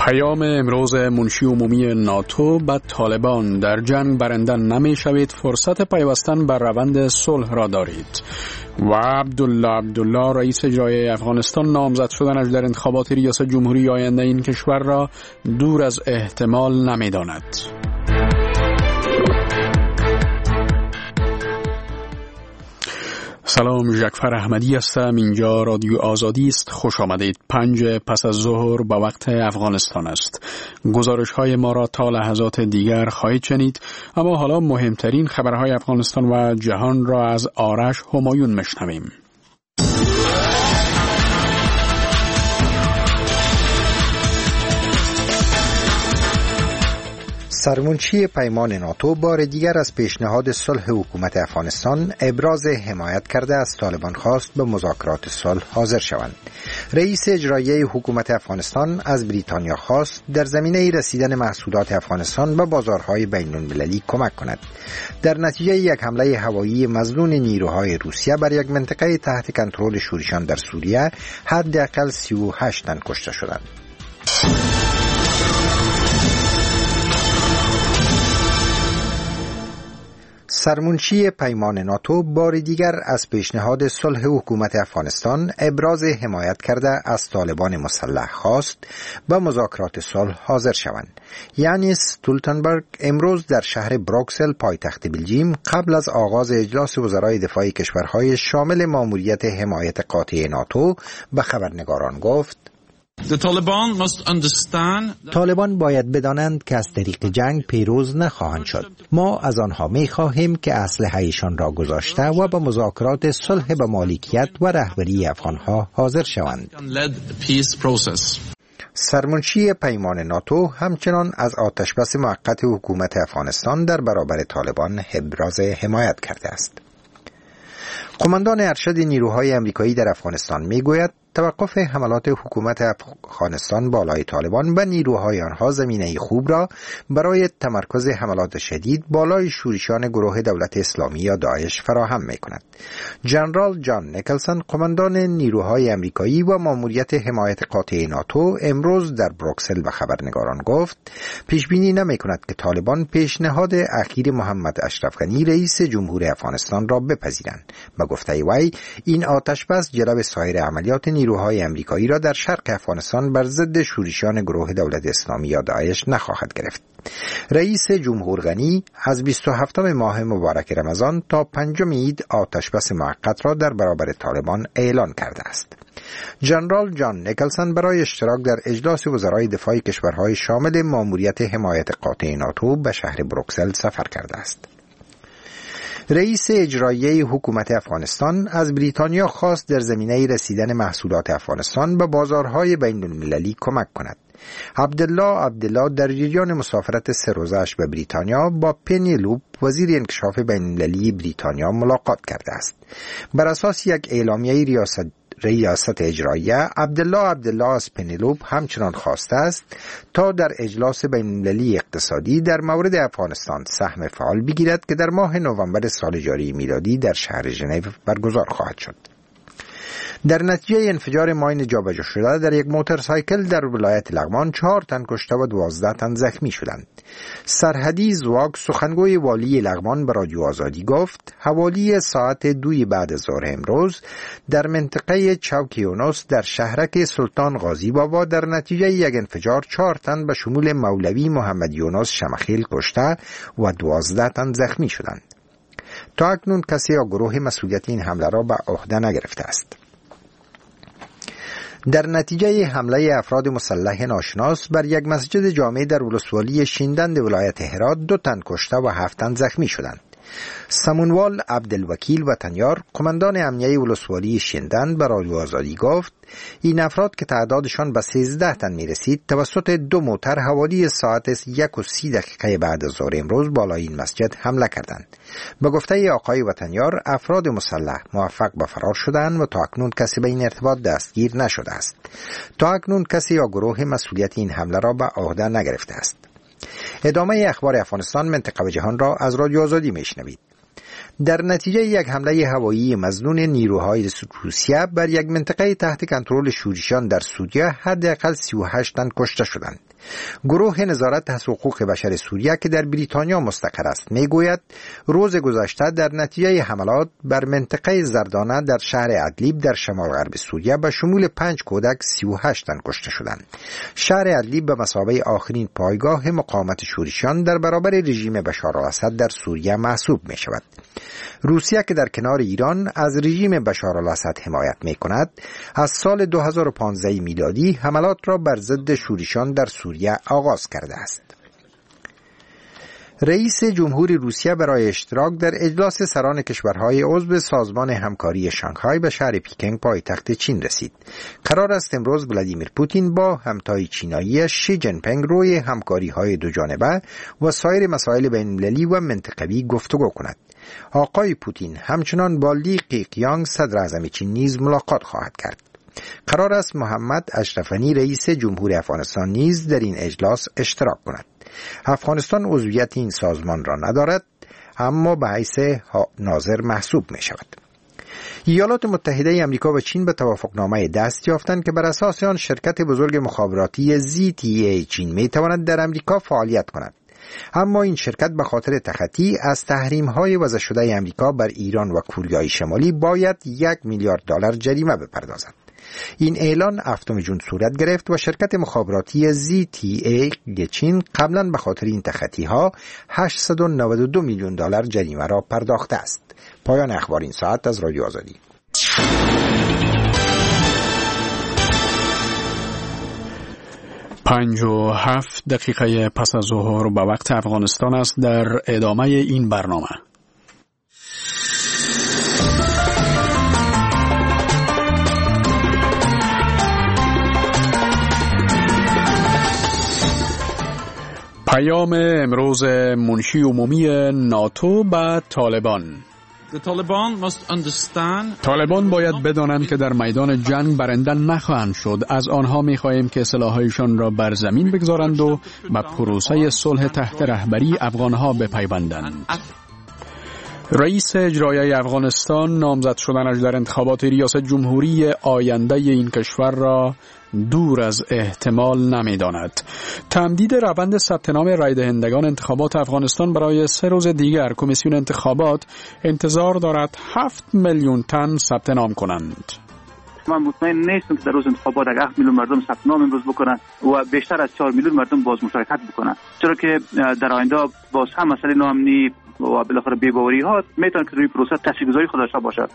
پیام امروز منشی عمومی ناتو به طالبان: در جنگ برنده نمی شوید، فرصت پیوستن بر روند صلح را دارید. و عبدالله رئیس اجرایی افغانستان نامزد شدنش در انتخابات ریاست جمهوری آینده این کشور را دور از احتمال نمی داند. سلام، جعفر احمدی هستم. اینجا رادیو آزادی است. خوش آمدید. 5 پس از ظهر به وقت افغانستان است. گزارش های ما را تا لحظات دیگر خواهید شنید، اما حالا مهمترین خبرهای افغانستان و جهان را از آرش همایون میشنویم. سرمنشی پیمان ناتو بار دیگر از پیشنهاد صلح حکومت افغانستان ابراز حمایت کرده از طالبان خواست به مذاکرات صلح حاضر شوند. رئیس اجرایی حکومت افغانستان از بریتانیا خواست در زمینه رسیدن محصولات افغانستان به بازارهای بین المللی کمک کند. در نتیجه یک حمله هوایی مظنون نیروهای روسیه بر یک منطقه تحت کنترل شوریشان در سوریه، حداقل 38 تن کشته شدند. سرمنشی پیمان ناتو بار دیگر از پیشنهاد صلح حکومت افغانستان ابراز حمایت کرده از طالبان مسلح خواست به مذاکرات صلح حاضر شوند. یعنی استولتنبرگ امروز در شهر بروکسل پایتخت بلژیم قبل از آغاز اجلاس وزرای دفاع کشورهای شامل ماموریت حمایت قاطع ناتو به خبرنگاران گفت: طالبان باید بدانند که از طریق جنگ پیروز نخواهند شد. ما از آنها می خواهیم که اسلحه‌ایشان را گذاشته و به مذاکرات صلح به مالکیت و رهبری افغانها حاضر شوند. سرمنشی پیمان ناتو همچنان از آتشبس موقت حکومت افغانستان در برابر طالبان ابراز حمایت کرده است. قماندان ارشد نیروهای آمریکایی در افغانستان میگوید توقف حملات حکومت افغانستان بالای طالبان و نیروهای آنها زمینه خوب را برای تمرکز حملات شدید بالای شورشیان گروه دولت اسلامی یا داعش فراهم می‌کند. ژنرال جان نیکلسون، قماندان نیروهای آمریکایی و ماموریت حمایت قاطع ناتو، امروز در بروکسل به خبرنگاران گفت پیش بینی نمی‌کند که طالبان پیشنهاد اخیر محمد اشرف غنی رئیس جمهور افغانستان را بپذیرند. به گفته وی این آتشبس جلب سایر عملیات نیروهای آمریکایی را در شرق افغانستان بر ضد شورشیان گروه دولت اسلامی یا داعش نخواهد گرفت. رئیس جمهور غنی از 27 ماه مبارک رمضان تا 5 عید آتشبس موقت را در برابر طالبان اعلان کرده است. ژنرال جان نیکلسون برای اشتراک در اجلاس وزرای دفاع کشورهای شامل ماموریت حمایت قاطع ناتو به شهر بروکسل سفر کرده است. رئیس اجرایی حکومت افغانستان از بریتانیا خواست در زمینه رسیدن محصولات افغانستان به بازارهای بین المللی کمک کند. عبدالله در جریان مسافرت 3 روزه‌اش به بریتانیا با پنیلوپ وزیر انکشاف بین المللی بریتانیا ملاقات کرده است. بر اساس یک اعلامیه ریاست اجراییه، عبدالله از پنیلوپ همچنان خواسته است تا در اجلاس بین المللی اقتصادی در مورد افغانستان سهم فعال بگیرد که در ماه نوامبر سال جاری میلادی در شهر ژنو برگزار خواهد شد. در نتیجه انفجار ماین جابجا شده در یک موتورسایکل در ولایت لغمان 4 تن کشته و 12 تن زخمی شدند. سرحدی زواگ، سخنگوی والی لغمان، به رادیو آزادی گفت حوالی ساعت 2 بعد از ظهر امروز در منطقه چوک یونس در شهرک سلطان غازی بابا در نتیجه یک انفجار 4 تن به شمول مولوی محمد یونس شمخیل کشته و 12 تن زخمی شدند. تا اکنون کسی یا گروه مسئولیت این حمله را به عهده نگرفته است. در نتیجه حمله افراد مسلح ناشناس بر یک مسجد جامع در ولسوالی شیندند ولایت هرات 2 تن کشته و 7 تن زخمی شدند. سمونوال عبدالوکیل وطنیار، قماندان امنیه ولسوالی شیندند، به رادیو آزادی گفت این افراد که تعدادشان به 13 تن میرسید توسط 2 موتر حوالی ساعت 1:30 بعد از ظهر امروز بالای این مسجد حمله کردند. به گفته آقای وطنیار افراد مسلح موفق به فرار شدند و تا اکنون کسی به این ارتباط دستگیر نشده است. تا اکنون کسی یا گروه مسئولیت این حمله را به عهده نگرفته است. ادامه اخبار افغانستان، منطقه و جهان را از رادیو آزادی میشنوید. در نتیجه یک حمله هوایی مظنون نیروهای روسیه بر یک منطقه تحت کنترل شوریشان در سوریه حداقل 38 تن کشته شدند. گروه نظارت از حقوق بشر سوریه که در بریتانیا مستقر است میگوید روز گذشته در نتیجه حملات بر منطقه زردانه در شهر ادلیب در شمال غرب سوریه به شمول 5 کودک 38 تن کشته شدند. شهر ادلیب به مثابه آخرین پایگاه مقاومت شورشیان در برابر رژیم بشار الاسد در سوریه محسوب می شود. روسیه که در کنار ایران از رژیم بشار الاسد حمایت می کند، از سال 2015 میلادی حملات را بر ضد شورشیان در سوریه آغاز کرده است. رئیس جمهور روسیه برای اشتراک در اجلاس سران کشورهای عضو سازمان همکاری شانگهای به شهر پکینگ پایتخت چین رسید. قرار است امروز ولادیمیر پوتین با همتای چینایی شی جین پینگ روی همکاری‌های دو جانبه و سایر مسائل بین‌المللی و منطقوی گفتگو کند. آقای پوتین همچنان با لی قیقیانگ صدر اعظم چین نیز ملاقات خواهد کرد. قرار است محمد اشرف غنی رئیس جمهور افغانستان نیز در این اجلاس اشتراک کند. افغانستان عضویت این سازمان را ندارد، اما به حیث ناظر محسوب می شود. ایالات متحده آمریکا و چین به توافقنامه دست یافتند که بر اساس آن شرکت بزرگ مخابراتی ZTE چین می تواند در آمریکا فعالیت کند. اما این شرکت به خاطر تخطی از تحریم‌های وضع شده آمریکا بر ایران و کره شمالی باید $1 میلیارد جریمه بپردازد. این اعلان 7 ژوئن صورت گرفت و شرکت مخابراتی ZTE چین قبلا به خاطر این تخطی‌ها $892 میلیون جریمه را پرداخته است. پایان اخبار این ساعت از رادیو آزادی. 57 دقیقه پس از ظهر به وقت افغانستان است. در ادامه این برنامه پیام امروز منشی عمومی ناتو به طالبان. طالبان باید بدانند که در میدان جنگ برنده نخواهند شد. از آنها می‌خواهیم که سلاح‌هایشان را بر زمین بگذارند و به پروسه صلح تحت رهبری افغان‌ها بپیوندند. رئیس اجرایی افغانستان نامزد شدنش در انتخابات ریاست جمهوری آینده این کشور را دور از احتمال نمی‌داند. تمدید روند ثبت نام رای دهندگان انتخابات افغانستان برای 3 روز دیگر کمیسیون انتخابات انتظار دارد 7 میلیون تن ثبت نام کنند. من مطمئن نیستم که در روز انتخابات اگر 7 میلیون مردم ثبت نام امروز بکنن و بیشتر از 4 میلیون مردم باز مشارکت بکنن، چرا که در آینده باز هم مسئله ناامنی و بالاخره بی‌باوری ها میتونه که روی پروسه تاثیرگذاری خود داشته باشد.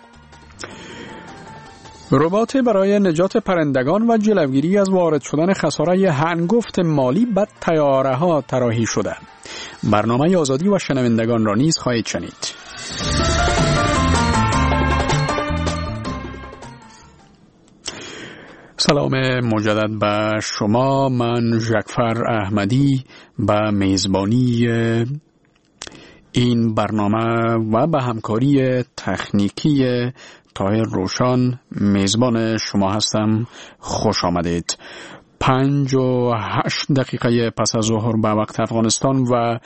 ربات برای نجات پرندگان و جلوگیری از وارد شدن خساره هنگفت مالی به طیاره‌ها طراحی شده. برنامه آزادی و شنوندگان را نیز خواهید شنید. سلام مجدد به شما. من ژکفر احمدی به میزبانی این برنامه و به همکاری تکنیکی طاهر روشان میزبان شما هستم. خوش آمدید. 58 دقیقه پس از ظهر به وقت افغانستان و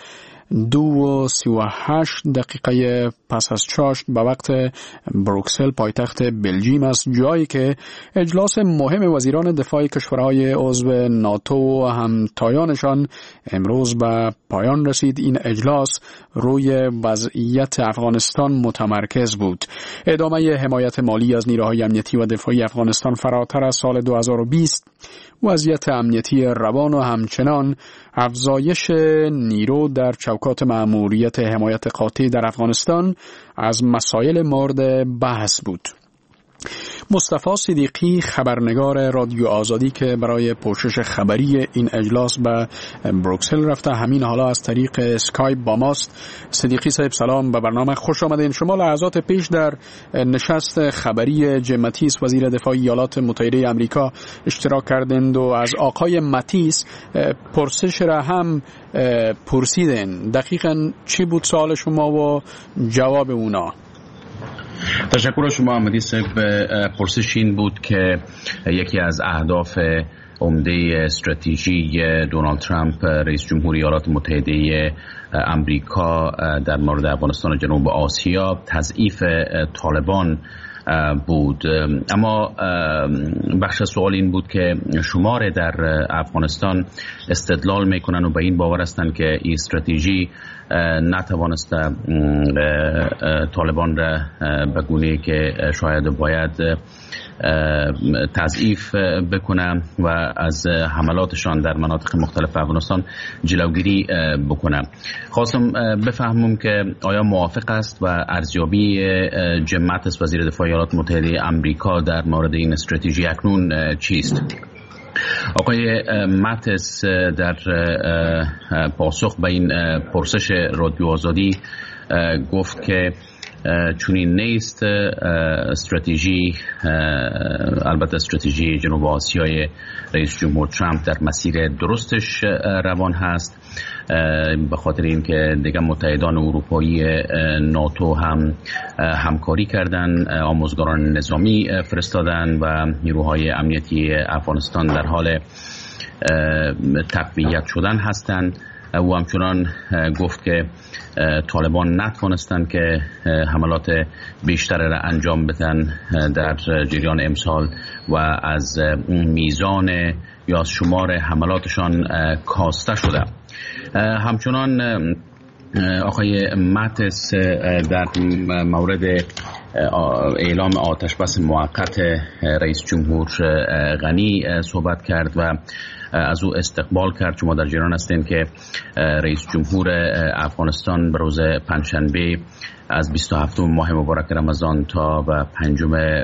2:38 دقیقه پس از چاشت به وقت بروکسل پایتخت بلژیم است، جایی که اجلاس مهم وزیران دفاع کشورهای عضو ناتو و همتایانشان امروز به پایان رسید. این اجلاس روی وضعیت افغانستان متمرکز بود. ادامه حمایت مالی از نیروهای امنیتی و دفاعی افغانستان فراتر از سال 2020، وضعیت امنیتی روان و همچنان افزایش نیرو در چوکات مأموریت حمایت قاطع در افغانستان از مسائل مورد بحث بود. مصطفی صدیقی خبرنگار رادیو آزادی که برای پوشش خبری این اجلاس به بروکسل رفته همین حالا از طریق اسکایپ با ماست. صدیقی صاحب سلام، به برنامه خوش آمدین. شما لحظات پیش در نشست خبری جیم ماتیس وزیر دفاع ایالات متحده آمریکا اشتراک کردند و از آقای ماتیس پرسش را هم پرسیدن. دقیقاً چی بود سوال شما و جواب اونا؟ تشکر از شما احمدی صاحب. پرسش این بود که یکی از اهداف عمده استراتژی دونالد ترامپ رئیس جمهوری ایالات متحده آمریکا در مورد افغانستان و جنوب آسیا تضعیف طالبان بود. اما بخش از سوال این بود که شمار در افغانستان استدلال میکنن و به این باور هستند که این استراتژی نتوانسته طالبان را به گونه‌ای که شاید باید تضعیف بکنه و از حملاتشان در مناطق مختلف افغانستان جلوگیری بکنه. خواستم بفهمم که آیا موافق است و ارزیابی جیم ماتیس وزیر دفاع ایالات متحده آمریکا در مورد این استراتژی اکنون چیست؟ آقای ماتیس در پاسخ به این پرسش رادیو آزادی گفت که چونین نیست. استراتژی البته استراتژی جنوب آسیای رئیس جمهور ترامپ در مسیر درستش روان هست، به خاطر اینکه دیگه متحدان اروپایی ناتو هم همکاری کردن، آموزگاران نظامی فرستادن و نیروهای امنیتی افغانستان در حال تقویت شدن هستند. او همچنان گفت که طالبان نتوانستند که حملات بیشتر را انجام بدن در جریان امسال و از میزان یا از شمار حملاتشان کاسته شده. همچنان آقای ماتیس در مورد اعلام آتش بس موقت رئیس جمهور غنی صحبت کرد و از او استقبال کرد. شما در جریان هستین که رئیس جمهور افغانستان به روز پنجشنبه از 27 ماه مبارک رمضان تا و 5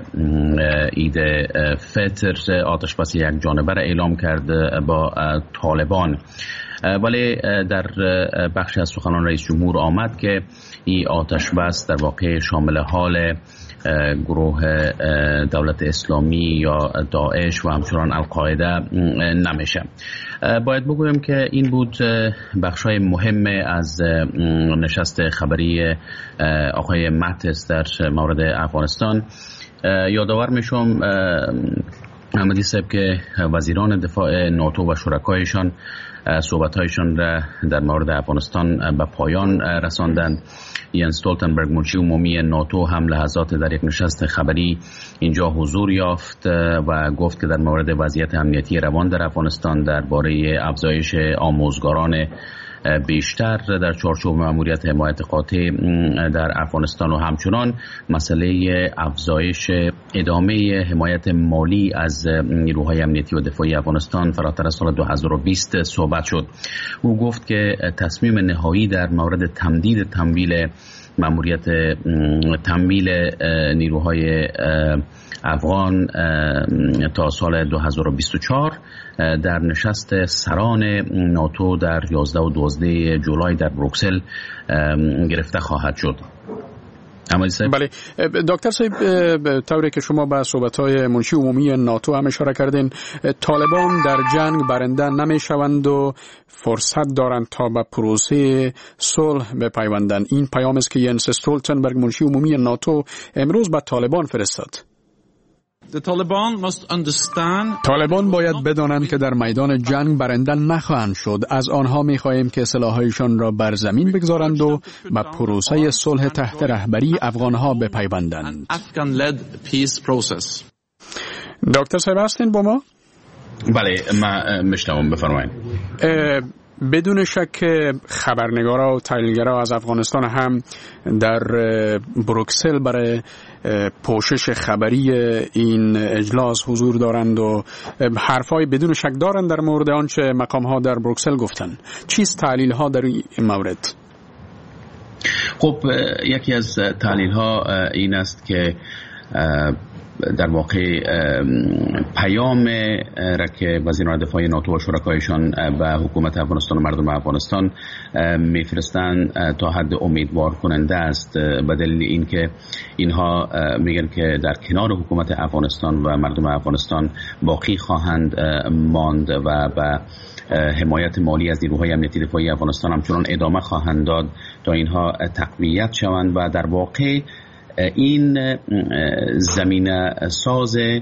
عید فطر آتش بس یک جانبه را اعلام کرد با طالبان، ولی در بخش از سخنان رئیس جمهور آمد که این آتش بس در واقع شامل حال گروه دولت اسلامی یا داعش و همچنان القاعده نمیشه. باید بگویم که این بود بخشای مهم از نشست خبری آقای ماتیس در مورد افغانستان. یادآور میشم احمدی صاحب که وزیران دفاع ناتو و شرکایشان صحبت‌هایشان را در مورد افغانستان به پایان رساندند. ینس استولتنبرگ منشی عمومی ناتو هم لحظات در یک نشست خبری اینجا حضور یافت و گفت که در مورد وضعیت امنیتی روان در افغانستان درباره افزایش آموزگاران بیشتر در چارچوب مأموریت حمایت قاطع در افغانستان و همچنان مسئله افزایش ادامه حمایت مالی از نیروهای امنیتی و دفاعی افغانستان فراتر از سال 2020 صحبت شد. او گفت که تصمیم نهایی در مورد تمدید تمویل مأموریت تمویل نیروهای افغان تا سال 2024 در نشست سران ناتو در 11 و 12 جولای در بروکسل گرفته خواهد شد. بله دکتر صاحب، طوری که شما به صحبت‌های منشی عمومی ناتو هم اشاره کردین، طالبان در جنگ برنده نمیشوند و فرصت دارند تا به پروسه صلح بپیوندند. این پیام است که ینس استولتنبرگ منشی عمومی ناتو امروز به طالبان فرستاد. طالبان باید بدانند که در میدان جنگ برنده نخواهند شد. از آنها می‌خواهیم که سلاح‌هایشان را بر زمین بگذارند و به پروسه صلح تحت رهبری افغان‌ها بپیوندند. دکتر صاحب هستین با ما؟ بله من میشنوم، بفرمایید. بدون شک خبرنگارا و تحلیلگرا از افغانستان هم در بروکسل برای پوشش خبری این اجلاس حضور دارند و حرفای بدون شک دارند در مورد آنچه مقام‌ها در بروکسل گفتند. چیست تحلیل‌ها در این مورد؟ خب یکی از تحلیل‌ها این است که در واقع پیام را که وزیران دفاع ناتو و شرکایشان به حکومت افغانستان و مردم افغانستان میفرستند تا حد امیدوار کننده است، به دلیل اینکه اینها میگن که در کنار حکومت افغانستان و مردم افغانستان باقی خواهند ماند و به حمایت مالی از نیروهای امنیتی دفاعی افغانستان همچنان ادامه خواهند داد تا اینها تقویت شوند و در واقع این زمینه ساز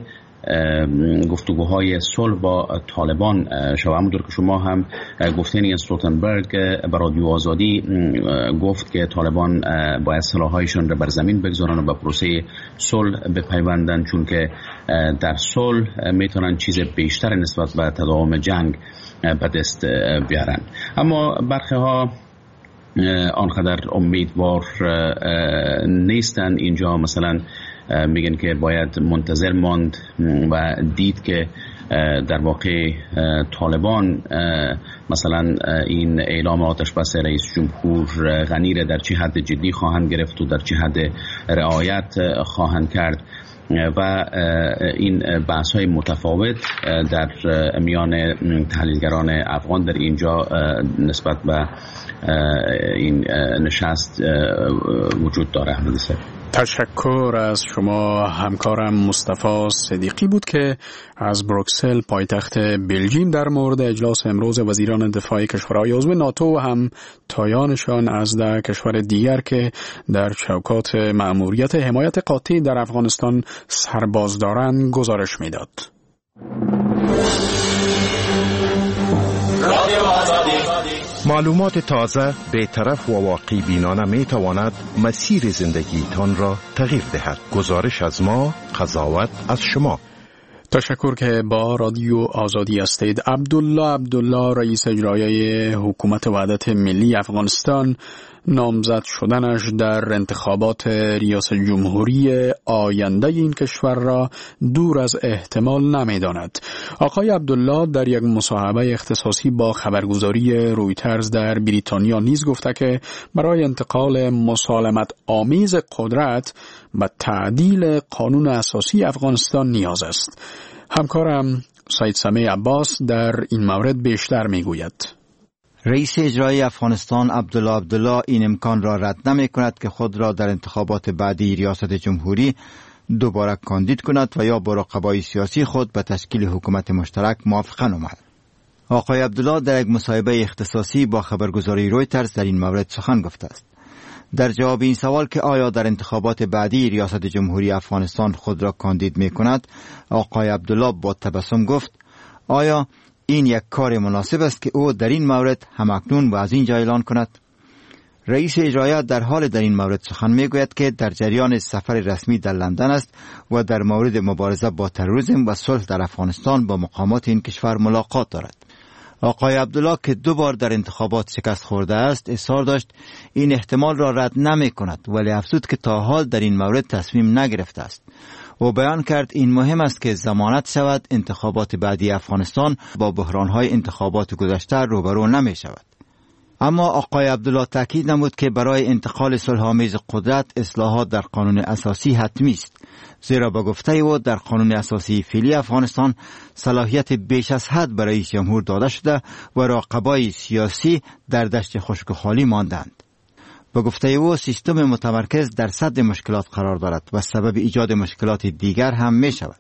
گفتگوهای صلح با طالبان شود. همونطور که شما هم گفتین، استولتنبرگ به رادیو آزادی گفت که طالبان باید سلاح‌هایشان را بر زمین بگذارن و به پروسه صلح بپیوندن، چون که در صلح میتونن چیز بیشتر نسبت به تداوم جنگ به دست بیارن. اما برخی ها آنقدر امیدوار نیستن. اینجا مثلا میگن که باید منتظر ماند و دید که در واقع طالبان مثلا این اعلام آتش بس رئیس جمهور غنی را در چه حد جدی خواهند گرفت و در چه حد رعایت خواهند کرد و این بحث های متفاوت در میان تحلیلگران افغان در اینجا نسبت به این نشست وجود داره. تشکر از شما. همکارم مصطفی صدیقی بود که از بروکسل پایتخت بلژیم در مورد اجلاس امروز وزیران دفاع کشورهای عضو ناتو و هم تایانشان از 10 کشور دیگر که در چوکات مأموریت حمایت قاطع در افغانستان سرباز دارند گزارش میداد. معلومات تازه، بی‌طرف و واقع بینانه می تواند مسیر زندگیتان را تغییر دهد. گزارش از ما، قضاوت از شما. تشکر که با رادیو آزادی هستید. عبدالله رئیس اجرایی حکومت وحدت ملی افغانستان نامزد شدنش در انتخابات ریاست جمهوری آینده این کشور را دور از احتمال نمی‌داند. آقای عبدالله در یک مصاحبه اختصاصی با خبرگزاری رویترز در بریتانیا نیز گفته که برای انتقال مسالمت آمیز قدرت به تعدیل قانون اساسی افغانستان نیاز است. همکارم سید سمیع عباس در این مورد بیشتر میگوید. رئیس اجرایی افغانستان عبدالله این امکان را رد نمی کند که خود را در انتخابات بعدی ریاست جمهوری دوباره کاندید کند و یا با رقبای سیاسی خود به تشکیل حکومت مشترک موافقه نماید. آقای عبدالله در یک مصاحبه اختصاصی با خبرگزاری رویترز در این مورد سخن گفته است. در جواب این سوال که آیا در انتخابات بعدی ریاست جمهوری افغانستان خود را کاندید می کند، آقای عبدالله با تبسم گفت: آیا این یک کار مناسب است که او در این مورد همکنون و از اینجا اعلان کند؟ رئیس اجرایی در حال در این مورد سخن میگوید که در جریان سفر رسمی در لندن است و در مورد مبارزه با تروریسم و صلح در افغانستان با مقامات این کشور ملاقات دارد. آقای عبدالله که 2 بار در انتخابات شکست خورده است اصرار داشت این احتمال را رد نمی کند، ولی افزود که تا حال در این مورد تصمیم نگرفته است. او بیان کرد این مهم است که ضمانت شود انتخابات بعدی افغانستان با بحران‌های انتخابات گذشته روبرو نمی شود. اما آقای عبدالله تاکید نمود که برای انتقال صلح‌آمیز قدرت اصلاحات در قانون اساسی حتمی است، زیرا با گفته او در قانون اساسی فعلی افغانستان صلاحیت بیش از حد برای رئیس جمهور داده شده و رقبای سیاسی در دشت خشک و خالی ماندند. با گفته او سیستم متمرکز در صد مشکلات قرار دارد و سبب ایجاد مشکلات دیگر هم می شود.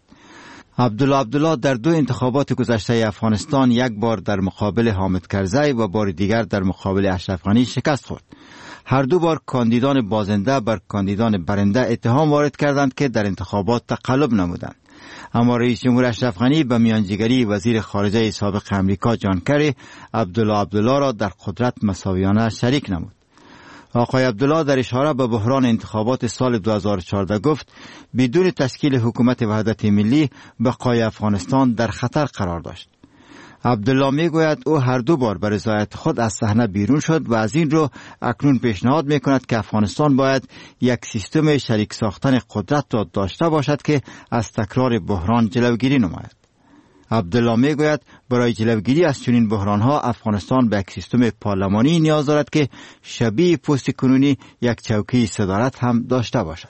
عبدالله در 2 انتخابات گذشته افغانستان، یک بار در مقابل حامد کرزی و بار دیگر در مقابل اشرف غنی شکست خورد. هر 2 بار کاندیدان بازنده بر کاندیدان برنده اتهام وارد کردند که در انتخابات تقلب نمودند. اما رئیس جمهور اشرف غنی به میانجیگری وزیر خارجه سابق امریکا جان کری عبدالله را در قدرت مساویانه شریک نمود. آقای عبدالله در اشاره به بحران انتخابات سال 2014 گفت بدون تشکیل حکومت وحدت ملی بقای افغانستان در خطر قرار داشت. عبدالله میگوید او هر 2 بار به رضایت خود از صحنه بیرون شد و از این رو اکنون پیشنهاد میکند که افغانستان باید یک سیستم شریک ساختن قدرت را داشته باشد که از تکرار بحران جلوگیری نماید. عبدالله میگوید برای جلوگیری از چنین بحرانها افغانستان به یک سیستم پارلمانی نیاز دارد که شبیه پست کنونی یک چوکی صدارت هم داشته باشد.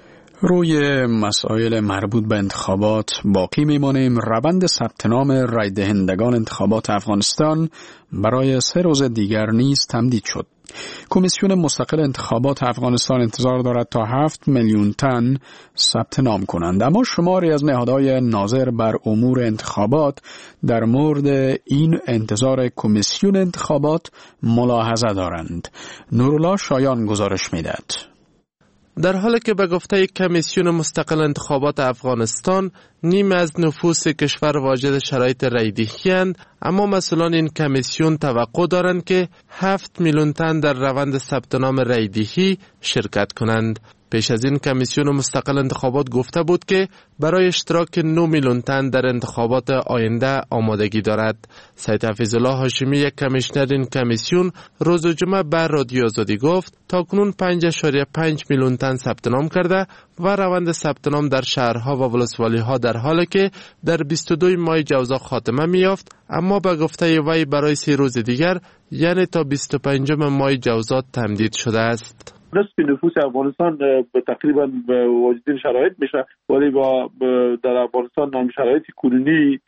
روی مسائل مربوط به انتخابات باقی میمانیم. روند ثبت نام رای دهندگان انتخابات افغانستان برای 3 روز دیگر نیز تمدید شد. کمیسیون مستقل انتخابات افغانستان انتظار دارد تا 7 میلیون تن ثبت نام کنند، اما شماری از نهادهای ناظر بر امور انتخابات در مورد این انتظار کمیسیون انتخابات ملاحظه دارند. نورالله شایان گزارش میدهد. در حالی که به گفته کمیسیون مستقل انتخابات افغانستان نیم از نفوس کشور واجد شرایط رایدهی، اما مسئولان این کمیسیون توقع دارند که 7 میلیون تن در روند ثبت نام رایدهی شرکت کنند. پیش از این کمیسیون مستقل انتخابات گفته بود که برای اشتراک 9 میلیون تن در انتخابات آینده آمادگی دارد. سید حفیظالله هاشمی، یک کمیشنر این کمیسیون، روز جمعه بر رادیو آزادی گفت تاکنون 5.5 میلیون تن ثبت نام کرده و روند ثبت نام در شهرها و ولسوالی‌ها در حالی که در 22 ماه جوزا خاتمه می‌یافت، اما به گفته وی برای 3 روز دیگر یعنی تا 25 ماه جوزا تمدید شده است. نصف نفوس افغانستان تقریبا به واجدین شرایط میشه، ولی در افغانستان شرایط کنونی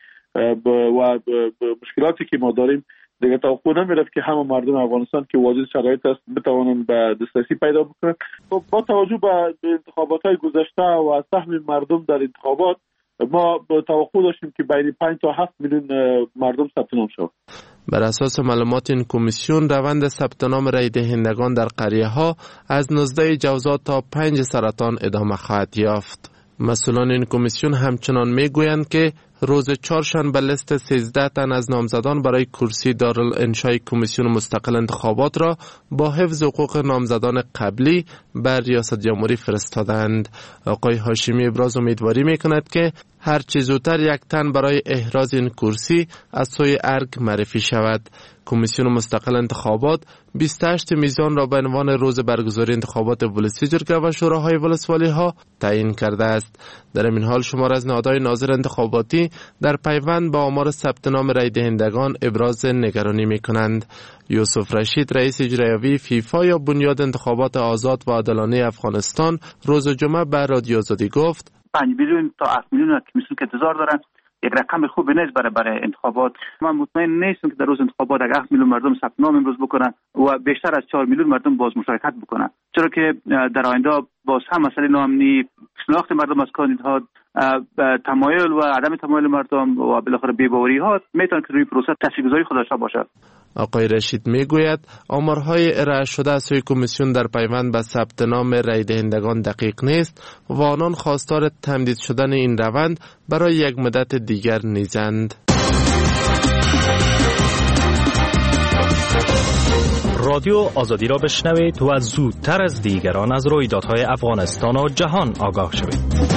و مشکلاتی که ما داریم دیگه توقع نمیرفت که همه مردم افغانستان که واجد شرایط است بتوانند به دسترسی پیدا بکنند. با توجه به انتخابات‌های گذشته و سهم مردم در انتخابات، ما توقع داشتیم که بین 5 تا 7 میلیون مردم ثبت نام شود. بر اساس معلومات این کمیسیون، روند ثبت نام رای دهندگان در قریه ها از 19 جوزا تا 5 سرطان ادامه خواهد یافت. مسئولان این کمیسیون همچنان میگویند که روز چهارشنبه لیست 13 تن از نامزدان برای کرسی دارالانشای کمیسیون مستقل انتخابات را با حفظ حقوق نامزدان قبلی بر ریاست جمهوری فرستادند. آقای هاشمی ابراز امیدواری میکند که هر چه زودتر یک تن برای احراز این کرسی از سوی ارگ معرفی شود. کمیسیون مستقل انتخابات 28 میزان را به عنوان روز برگزاری انتخابات ولسی جرگه و شوراهای ولسوالی ها تعیین کرده است. در این حال شمار از نهادهای ناظر انتخاباتی در پیوند با آمار ثبت نام رای دهندگان ابراز نگرانی می کنند. یوسف رشید، رئیس اجرایی فیفا یا بنیاد انتخابات آزاد و عادلانه افغانستان، روز جمعه به رادیو آزادی گفت 5 میلیون تا 7 میلیون کمیسیون که انتظار دارن، یک رقم خوبی نیست برای انتخابات. من مطمئن نیستم که در روز انتخابات اگر 7 میلیون مردم ثبت نام امروز بکنن و بیشتر از 4 میلیون مردم باز مشارکت بکنن، چرا که در آینده باز هم مسئله ناامنی، شناخت مردم از کاندیدها، تمایل و عدم تمایل مردم و بالاخره بی‌باوری ها میتونه که روی پروسه تاثیرگذاری خود داشته باشد. آقای رشید میگوید آمارهای ارائه شده از سوی کمیسیون در پیوند به ثبت نام رای دهندگان دقیق نیست و آنان خواستار تمدید شدن این روند برای یک مدت دیگر نیزند. رادیو آزادی را بشنوید و از زودتر از دیگران از رویدادهای افغانستان و جهان آگاه شوید.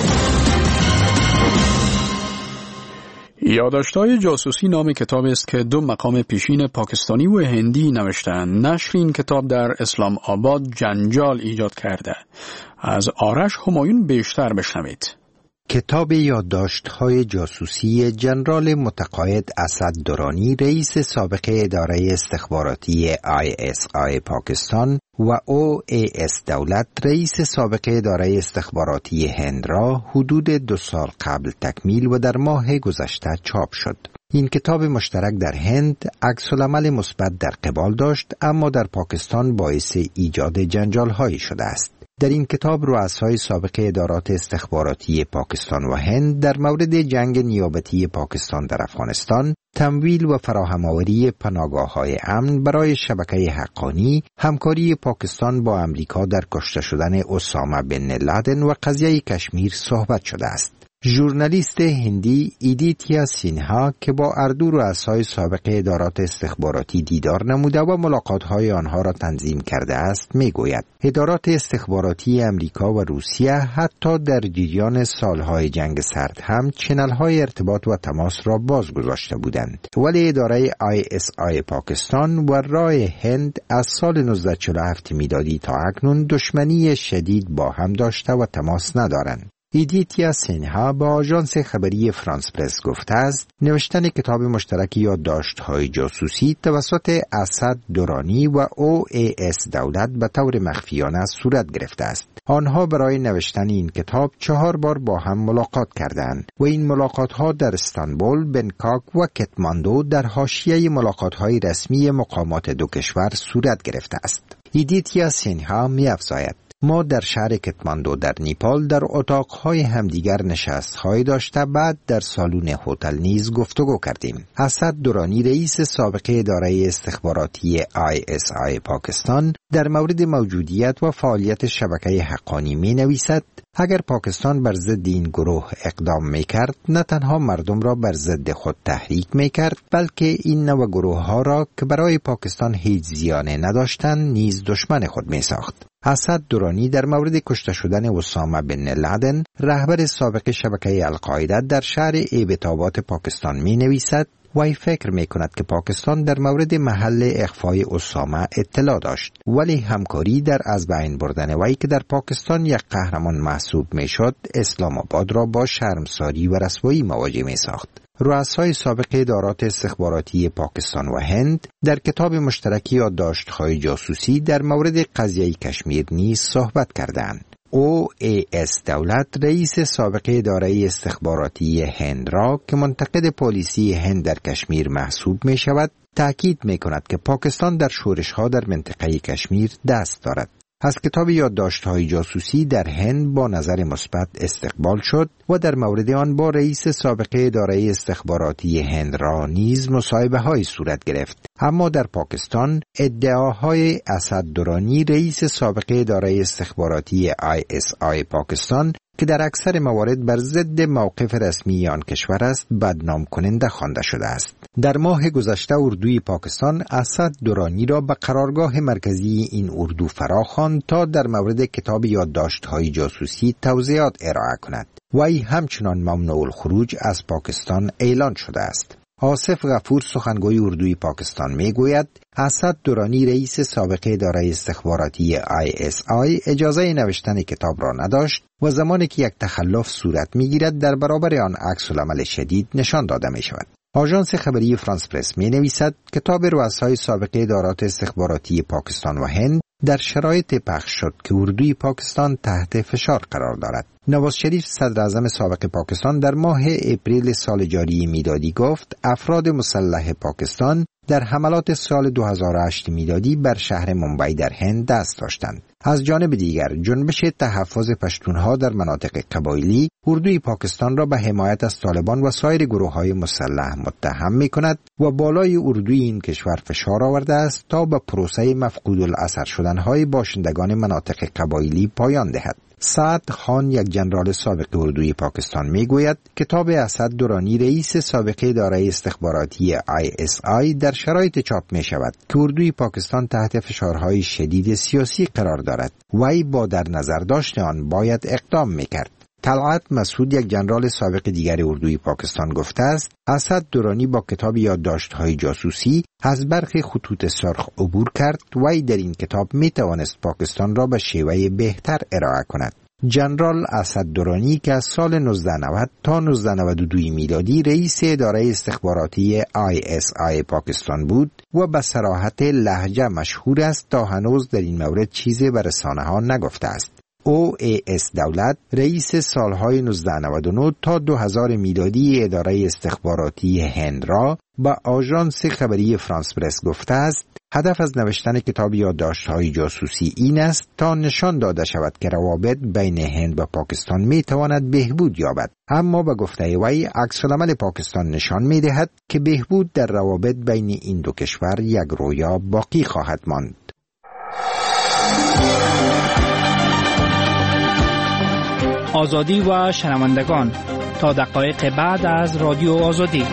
یادداشت‌های جاسوسی نام کتاب است که 2 مقام پیشین پاکستانی و هندی نوشتند. نشر این کتاب در اسلام آباد جنجال ایجاد کرده. از آرش همایون بیشتر بشنوید. کتاب یادداشت‌های جاسوسی جنرال متقاعد اسد درانی، رئیس سابق اداره استخباراتی ISI پاکستان و OAS دولت، رئیس سابق اداره استخباراتی هند را حدود 2 سال قبل تکمیل و در ماه گذشته چاپ شد. این کتاب مشترک در هند عکس‌العمل مثبت در قبال داشت، اما در پاکستان باعث ایجاد جنجال‌هایی شده است. در این کتاب رؤسای سابق ادارات استخباراتی پاکستان و هند در مورد جنگ نیابتی پاکستان در افغانستان، تمویل و فراهم‌آوری پناهگاه‌های امن برای شبکه حقانی، همکاری پاکستان با امریکا در کشته شدن اسامه بن لادن و قضیه کشمیر صحبت شده است. ژورنالیست هندی ایدیتیا سینها که با اردو رؤسای سابق ادارات استخباراتی دیدار نموده و ملاقات‌های آنها را تنظیم کرده است، می‌گوید ادارات استخباراتی امریکا و روسیه حتی در جریان سالهای جنگ سرد هم چنل‌های ارتباط و تماس را باز گذاشته بودند، ولی اداره ISI پاکستان و رای هند از سال 1947 میلادی تا اکنون دشمنی شدید با هم داشته و تماس ندارند. ایدیتیا سینها با آژانس خبری فرانس پرس گفته است نوشتن کتاب مشترک یادداشت‌های جاسوسی توسط اسد درانی و OAS دولت به طور مخفیانه صورت گرفته است. آنها برای نوشتن این کتاب 4 بار با هم ملاقات کردند و این ملاقات‌ها در استانبول، بنکاک و کتماندو در حاشیه ملاقات‌های رسمی مقامات 2 کشور صورت گرفته است. ایدیتیا سینها می‌افزاید ما در شهر کتماندو در نیپال در اتاقهای همدیگر نشست‌های داشته بعد در سالن هتل نیز گفتگو کردیم. اسد درانی رئیس سابق اداره استخباراتی ISI پاکستان در مورد موجودیت و فعالیت شبکه حقانی می نویسد اگر پاکستان بر ضد این گروه اقدام می کرد نه تنها مردم را بر ضد خود تحریک می کرد بلکه این نوع گروه ها را که برای پاکستان هیچ زیانی نداشتند نیز دشمن خود می ساخت. اسد درانی در مورد کشته شدن اسامه بن لادن رهبر سابق شبکه القاعده در شهر ایبتابات پاکستان می نویسد وی فکر می کند که پاکستان در مورد محل اخفای اسامه اطلاع داشت ولی همکاری در از بین بردن وی که در پاکستان یک قهرمان محسوب می شد اسلام آباد را با شرمساری و رسوایی مواجه می ساخت. رؤسای سابق ادارات استخباراتی پاکستان و هند در کتاب مشترکی یادداشت‌های جاسوسی در مورد قضیه کشمیر نیز صحبت کردند. OAS دولت رئیس سابق اداره استخباراتی هند را که منتقد پالیسی هند در کشمیر محسوب می شود تأکید می کند که پاکستان در شورش‌ها در منطقه کشمیر دست دارد. از کتاب یادداشت‌های جاسوسی در هند با نظر مثبت استقبال شد و در مورد آن با رئیس سابق اداره استخباراتی هند را نیز مصاحبه‌های صورت گرفت. اما در پاکستان ادعاهای اسد درانی رئیس سابق اداره استخباراتی ISI پاکستان که در اکثر موارد بر ضد موقف رسمی آن کشور است بدنام کننده خوانده شده است. در ماه گذشته اردوی پاکستان اسد درانی را به قرارگاه مرکزی این اردو فراخواند تا در مورد کتاب یادداشت‌های جاسوسی توضیحات ارائه کند. وی همچنان ممنوع الخروج از پاکستان اعلان شده است. آصف غفور سخنگوی اردوی پاکستان میگوید اسد درانی رئیس سابق اداره استخباراتی ISI اجازه نوشتن کتاب را نداشت و زمانی که یک تخلف صورت میگیرد در برابر آن عکس‌العمل شدید نشان داده می شود. آژانس خبری فرانس پرس می نویسد کتاب رؤسای سابق ادارات استخباراتی پاکستان و هند در شرایط پخش شد که اردوی پاکستان تحت فشار قرار دارد. نواز شریف صدر اعظم سابق پاکستان در ماه اپریل سال جاری میلادی گفت افراد مسلح پاکستان در حملات سال 2008 میلادی بر شهر ممبئی در هند دست داشتند. از جانب دیگر جنبش تحفظ پشتونها در مناطق قبایلی اردوی پاکستان را به حمایت از طالبان و سایر گروه‌های مسلح متهم می‌کند و بالای اردوی این کشور فشار آورده است تا به پروسه مفقود الاثر شدن‌های باشندگان مناطق قبایلی پایان دهد. سعد خان یک جنرال سابق اردوی پاکستان میگوید کتاب اسد درانی رئیس سابق اداره استخباراتی ISI در شرایط چاپ می شود که اردوی پاکستان تحت فشارهای شدید سیاسی قرار دارد. وی با در نظر داشت آن باید اقدام می کرد. طلعت مسعود یک جنرال سابق دیگر اردوی پاکستان گفته است اسد درانی با کتاب یادداشت‌های جاسوسی از برخی خطوط سرخ عبور کرد و در این کتاب می توانست پاکستان را به شیوه بهتر ارائه کند. جنرال اسد درانی که از سال 1990 تا 1992 میلادی رئیس اداره استخباراتی ISI پاکستان بود و به صراحت لهجه مشهور است تا هنوز در این مورد چیزی به رسانه‌ها نگفته است. OAS دولت رئیس سالهای 1999 تا 2000 میلادی اداره استخباراتی هند را با آژانس خبری فرانس پرس گفته است هدف از نوشتن کتاب یادداشت‌های جاسوسی این است تا نشان داده شود که روابط بین هند و پاکستان میتواند بهبود یابد. اما به گفته وی عکس‌العمل پاکستان نشان میدهد که بهبود در روابط بین این دو کشور یک رویا باقی خواهد ماند. آزادی و شنوندگان تا دقایق بعد از رادیو آزادی.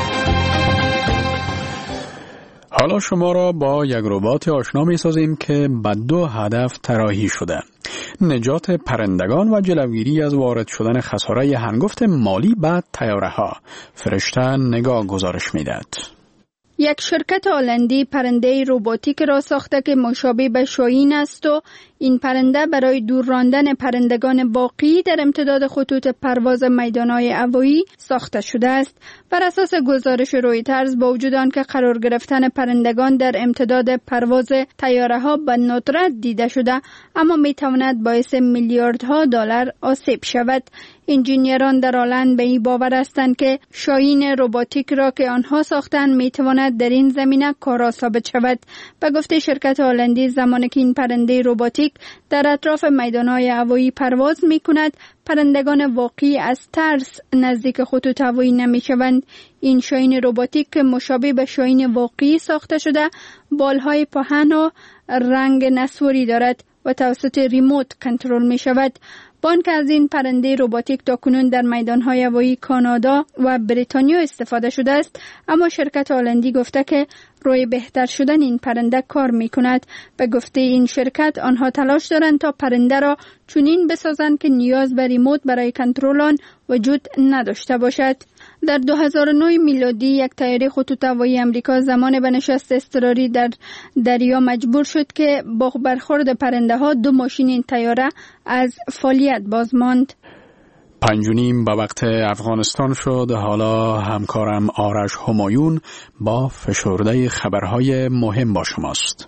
حالا شما را با یک ربات آشنا می سازیم که به دو هدف طراحی شده: نجات پرندگان و جلوگیری از وارد شدن خساره هنگفت مالی به طیاره‌ها. فرشته نگاه گزارش می‌دهد. یک شرکت هلندی پرنده رباتیک را ساخته که مشابه به شاهین است و این پرنده برای دور راندن پرندگان باقی در امتداد خطوط پرواز میدان‌های هوایی ساخته شده است. بر اساس گزارش رویترز با وجود آنکه قرار گرفتن پرندگان در امتداد پرواز طیاره‌ها به ندرت دیده شده، اما می‌تواند باعث میلیاردها دلار آسیب شود. انجینیران در هلند به این باور هستند که شاهین رباتیک را که آنها ساختند می‌تواند کند در این زمینه کارا ثابت شود. به گفته شرکت هلندی، زمانی که این پرنده روباتیک در اطراف میدانهای هوایی پرواز می کند، پرندگان واقعی از ترس نزدیک خطوط هوایی نمی شوند. این شاهین روباتیک که مشابه به شاهین واقعی ساخته شده، بالهای پهن و رنگ نسواری دارد و توسط ریموت کنترل می شود. بانک از این پرنده روباتیک تاکنون در میدانهای هوایی کانادا و بریتانیا استفاده شده است، اما شرکت هلندی گفته که روی بهتر شدن این پرنده کار می کند. به گفته این شرکت، آنها تلاش دارند تا پرنده را چنین بسازند که نیاز به ریموت برای کنترل آن وجود نداشته باشد. در 2009 میلادی یک طیاره خطوط هوایی امریکا زمان به نشست اضطراری در دریا مجبور شد که با برخورد پرنده ها 2 ماشین این طیاره از فعالیت باز ماند. 5:30 به وقت افغانستان شد. حالا همکارم آرش همایون با فشرده خبرهای مهم با شماست.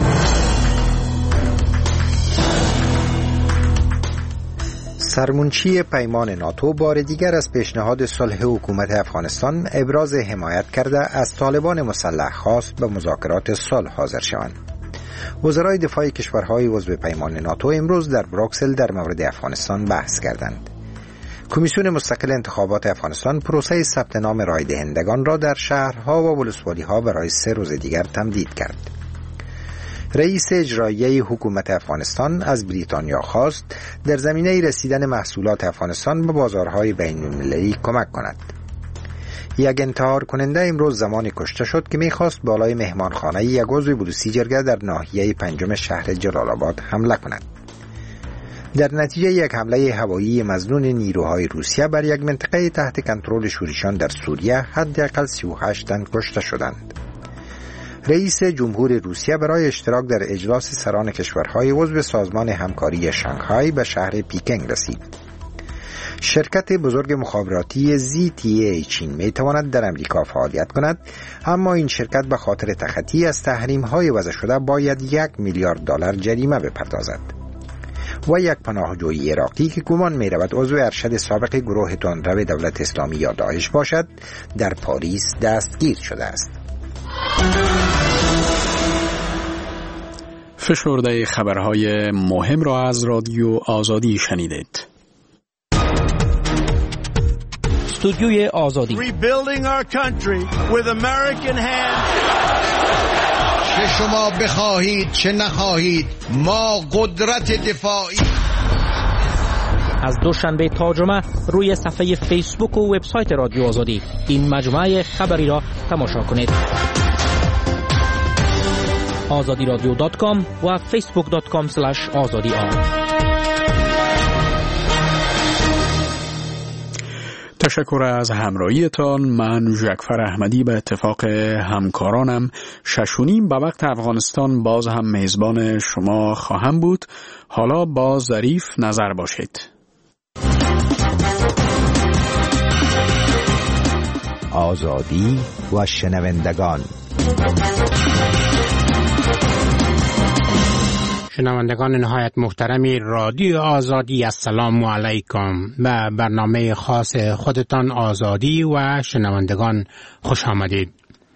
سرمنشی پیمان ناتو بار دیگر از پیشنهاد صلح حکومت افغانستان ابراز حمایت کرده از طالبان مسلح خواست به مذاکرات صلح حاضر شوند. وزرای دفاع کشورهای عضو پیمان ناتو امروز در بروکسل در مورد افغانستان بحث کردند. کمیسیون مستقل انتخابات افغانستان پروسه ثبت نام رای دهندگان را در شهرها و ولسوالی‌ها برای 3 روز دیگر تمدید کرد. رئیس اجرایی حکومت افغانستان از بریتانیا خواست در زمینه رسیدن محصولات افغانستان به بازارهای بین‌المللی کمک کند. یک انتحار کننده امروز زمانی کشته شد که می‌خواست بالای مهمانخانه یک عضو بلوچی جرگه در ناحیه 5 شهر جلال آباد حمله کند. در نتیجه یک حمله هوایی مظنون نیروهای روسیه بر یک منطقه تحت کنترل شوریشان در سوریه حداقل 38 تن کشته شدند. رئیس جمهور روسیه برای اشتراک در اجلاس سران کشورهای عضو سازمان همکاری شانگهای به شهر پیکنگ رسید. شرکت بزرگ مخابراتی ZTE چین می تواند در امریکا فعالیت کند، اما این شرکت به خاطر تخطی از تحریم‌های وضع شده باید $1 میلیارد جریمه بپردازد. و یک پناهجوی عراقی که گمان می رود عضو ارشد سابق گروه تندرو دولت اسلامی یا داعش باشد در پاریس دستگیر شده است. فشرده خبرهای مهم را از رادیو آزادی شنیدید. استودیوی آزادی. Rebuilding our country with American hands. چه شما بخواهید چه نخواهید، ما قدرت دفاعی. از دوشنبه تا جمعه روی صفحه فیسبوک و وبسایت رادیو آزادی این مجموعه خبری را تماشا کنید. azadiradyo.com و facebook.com/azadi. تشکر از همراهیتان. من جعفر احمدی به اتفاق همکارانم 6:30 به وقت افغانستان باز هم میزبان شما خواهم بود. حالا با ظریف نظر باشید. آزادی و شنوندگان. شنوندگان نهایت محترمی رادیو آزادی، السلام علیکم. به برنامه خاص خودتان آزادی و شنوندگان خوش آمدید.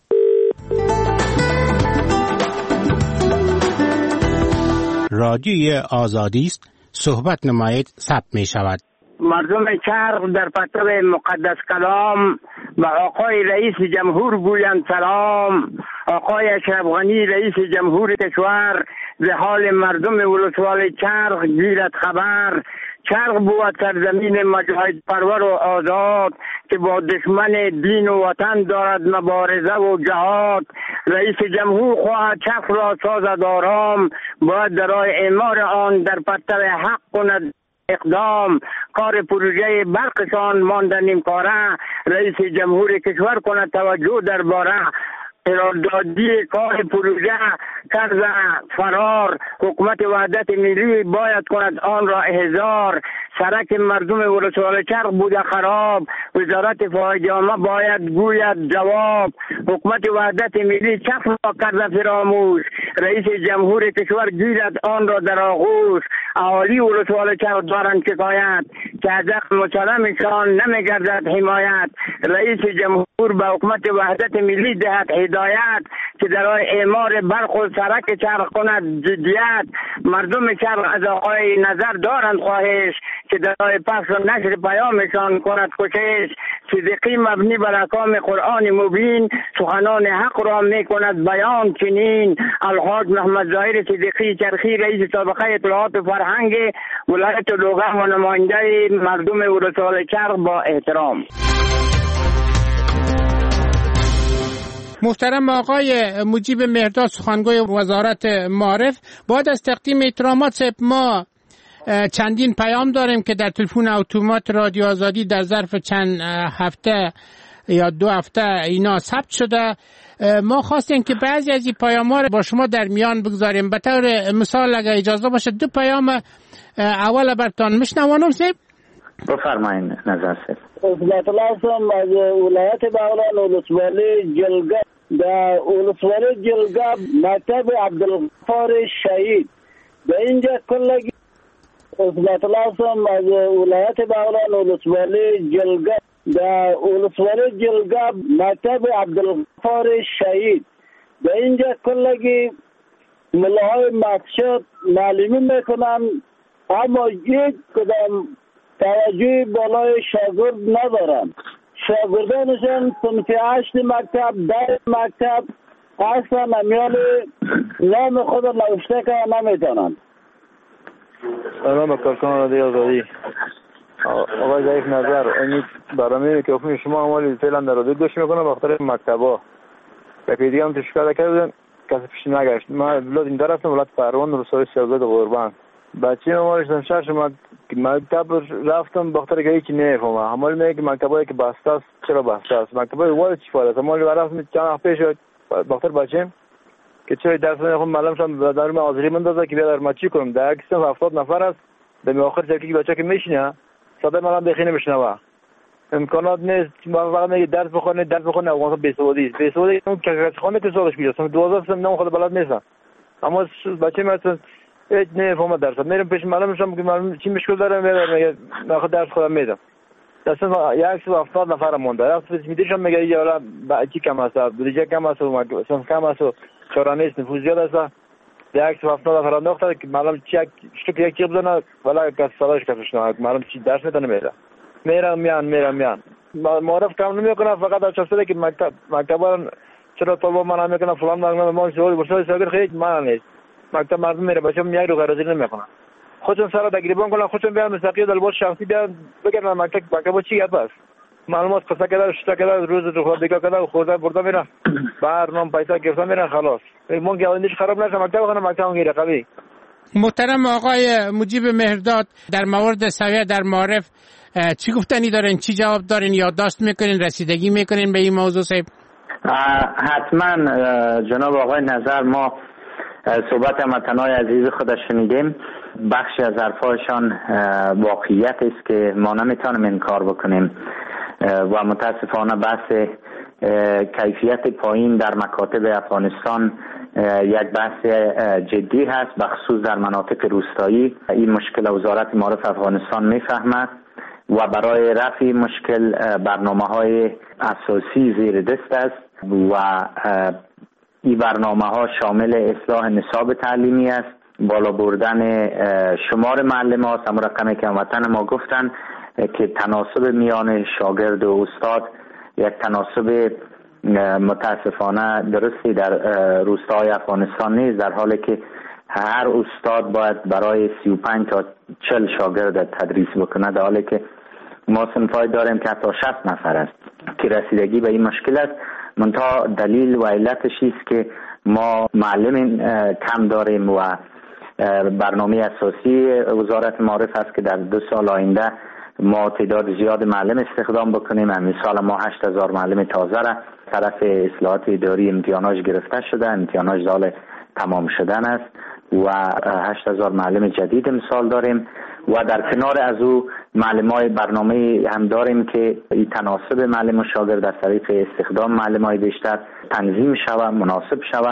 رادیو آزادی است، صحبت نمایید ثبت می شود. مردم شرق در پرتو مقدس کلام و آقای رئیس جمهور گویند سلام. آقای اشرف غنی رئیس جمهور کشور ز حال مردم ولسوالی چرخ گیرد خبر. چرخ بود سرزمین مجاهد پرور و آزاد که با دشمن دین و وطن دارد مبارزه و جهاد. رئیس جمهور خواهد چرخ را سازد آرام، باید درای اعمار آن در پرتو حق کند اقدام. کار پروژه برقشان ماندنیم کاره، رئیس جمهور کشور کند توجه درباره. قراردادی کار پروژه طرز فرار، حکومت وحدت ملی باید کند آن را احضار. سرک مردم ولسوالی چرخ بوده خراب، وزارت فاحش عامه باید گوید جواب. حکومت وحدت ملی چرخ را کرده فراموش، رئیس جمهور کشور گیرد آن را در آغوش. اهالی ولسوالی چرخ دارند شکایت که از حق مسلمشان نمیگردد حمایت. رئیس جمهور به حکومت وحدت ملی دهد هدایت که در اعمار برق و سرک چرخ کند جدیت. مردم چرخ از آقای نظر دارند خواهش که در پخش و نشر پیامشان کند کوشش. صدیقی مبنی بر احکام قرآن مبین سخنان حق را می کند بیان چنین. الحاج محمد ظاهر صدیقی چرخی رئیس سابقه اطلاعات فرهنگ ولایت لوگان و نماینده مردم ولسوالی چرخ با احترام. محترم آقای مجیب مهرداد سخنگوی وزارت معارف، بعد از تقدیم احترامات ما چندین پیام داریم که در تلفن اتومات رادیو آزادی در ظرف چند هفته یا 2 هفته اینا ثبت شده. ما خواستیم که بعضی از این پیام ها رو با شما در میان بگذاریم. به طور مثال اگر اجازه باشه 2 پیام اول برتان میشنوانم سیب. بفرمایید نظر سیب. اصلاح لازم از ولایت بغلان ولسوالی جلگه در ولسوالی جلگه مکتب عبدالغفار شهید در اینجا کلگی اصلاح لازم از ولایت بغلان ولسوالی جلگه در ولسوالی جلگه مکتب عبدالغفار شهید در اینجا کلگی ملاهای مقصد معلمی میکنن اما یک کدام توجه بالای شاگرد ندارن. شاگردانشان صنف 8 مکتب 10 مکتب اصلا امیال نام خود نوشته که نمیتونن. سلام کارکن رادیو آزادی. آقای ضعیف نظر این برنامه که حکم شما عمالی فعلا در رادیو گوش میکنم بخاطر مکتبا و که دیگه هم تشکیل کردن کسی پیش نگشت. من ولاد این طرف ولایت پروان روستای سیاست قربان بچه ما شش مکتب رفتم بخاطر که هیچی نمیفهمم. همال میگه که مکتبایی که بسته است چرا بسته است؟ مکتبای وارد چی فایده است؟ همال رفتم چند وقت پیش بخاطر بچه‌م که چرا درس نمیخونم معلم شدم در من حاضری مندازه که بیاد ما چی کنم. در یک صف 70 نفر است در آخر چرکی بچه که میشینه صدای من بخینه میشنوه امکانات نیست. فقط میگه درس بخونه افغانستان بیسوادی است. بیسوادی اون که خونه تو سالش میاد 12 سال نام خود بلد نیست. اما بچه مثلا هیچ نمیفهمه درس. میرم پیش معلمشم که معلم چی مشکل داره میگه ناخذ درس خودم میدم. اصلا یک سو 70 نفر مونده. وقتی میدیشم میگه یا بچی کم است، بودجه کم است، مثلا کم است، چارانیست نفوذ زیاد است. یک سو 70 نفر انداخته که معلم چی یک چیز بزنه ولی کس صداش کسش نه معلم چی درس میده نمیده. میرم معرف کم نمیکنه فقط از چسته که مکتبا چرا طلبه من نمیکنه فلان ما سوال برسای ساگر خیلی من نیست. مکتب مردم میره بچه‌م یک رو غرضی نمیکنه. خودشون سر تقریبا کنن خودشون بیان مستقیم دلباش شخصی بیان بگن مکتب چی گپ است. معلومات قصه کردن شتا کردن روز رو خود دیگه کردن خورده برده میرن برنامه پیسا گرفتن میرن خلاص. مون که آیندهش خراب نشه مکتب گیره قوی. محترم آقای مجیب مهرداد در مورد سویه در معارف چی گفتنی دارین؟ چی جواب دارین؟ یادداشت میکنین؟ رسیدگی میکنین به این موضوع صاحب؟ حتما جناب آقای نظر ما صحبت هموطنای عزیز خود شنیدیم. بخشی از حرفایشان واقعیت است که ما نمیتونیم انکار بکنیم و متاسفانه بحث کیفیت پایین در مکاتب افغانستان یک بحث جدی هست بخصوص در مناطق روستایی. این مشکل وزارت معارف افغانستان میفهمد و برای رفع مشکل برنامه‌های اساسی زیر دست است و این برنامه‌ها شامل اصلاح نصاب تعلیمی است، بالا بردن شمار معلم‌ها، هم رقمی که هموطن ما گفتن که تناسب میان شاگرد و استاد یک تناسب متاسفانه درستی در روستاهای افغانستان نیست، در حالی که هر استاد باید برای 35 تا 40 شاگرد تدریس بکنه، در حالی که ما صنفای داریم که حتی 60 نفر است که رسیدگی به این مشکل است. منتها دلیل و علتش است که ما معلم کم داریم و برنامه اساسی وزارت معارف است که در 2 سال آینده ما تعداد زیاد معلم استخدام بکنیم. مثلا ما 8000 معلم تازه را طرف اصلاحات اداری امتحاناش گرفته شده، امتحاناش سال تمام شدن است و 8000 معلم جدید امسال داریم و در کنار از او معلمای برنامه هم داریم که این تناسب معلم و شاگرد از طریق استخدام معلمای بیشتر تنظیم شود، مناسب شود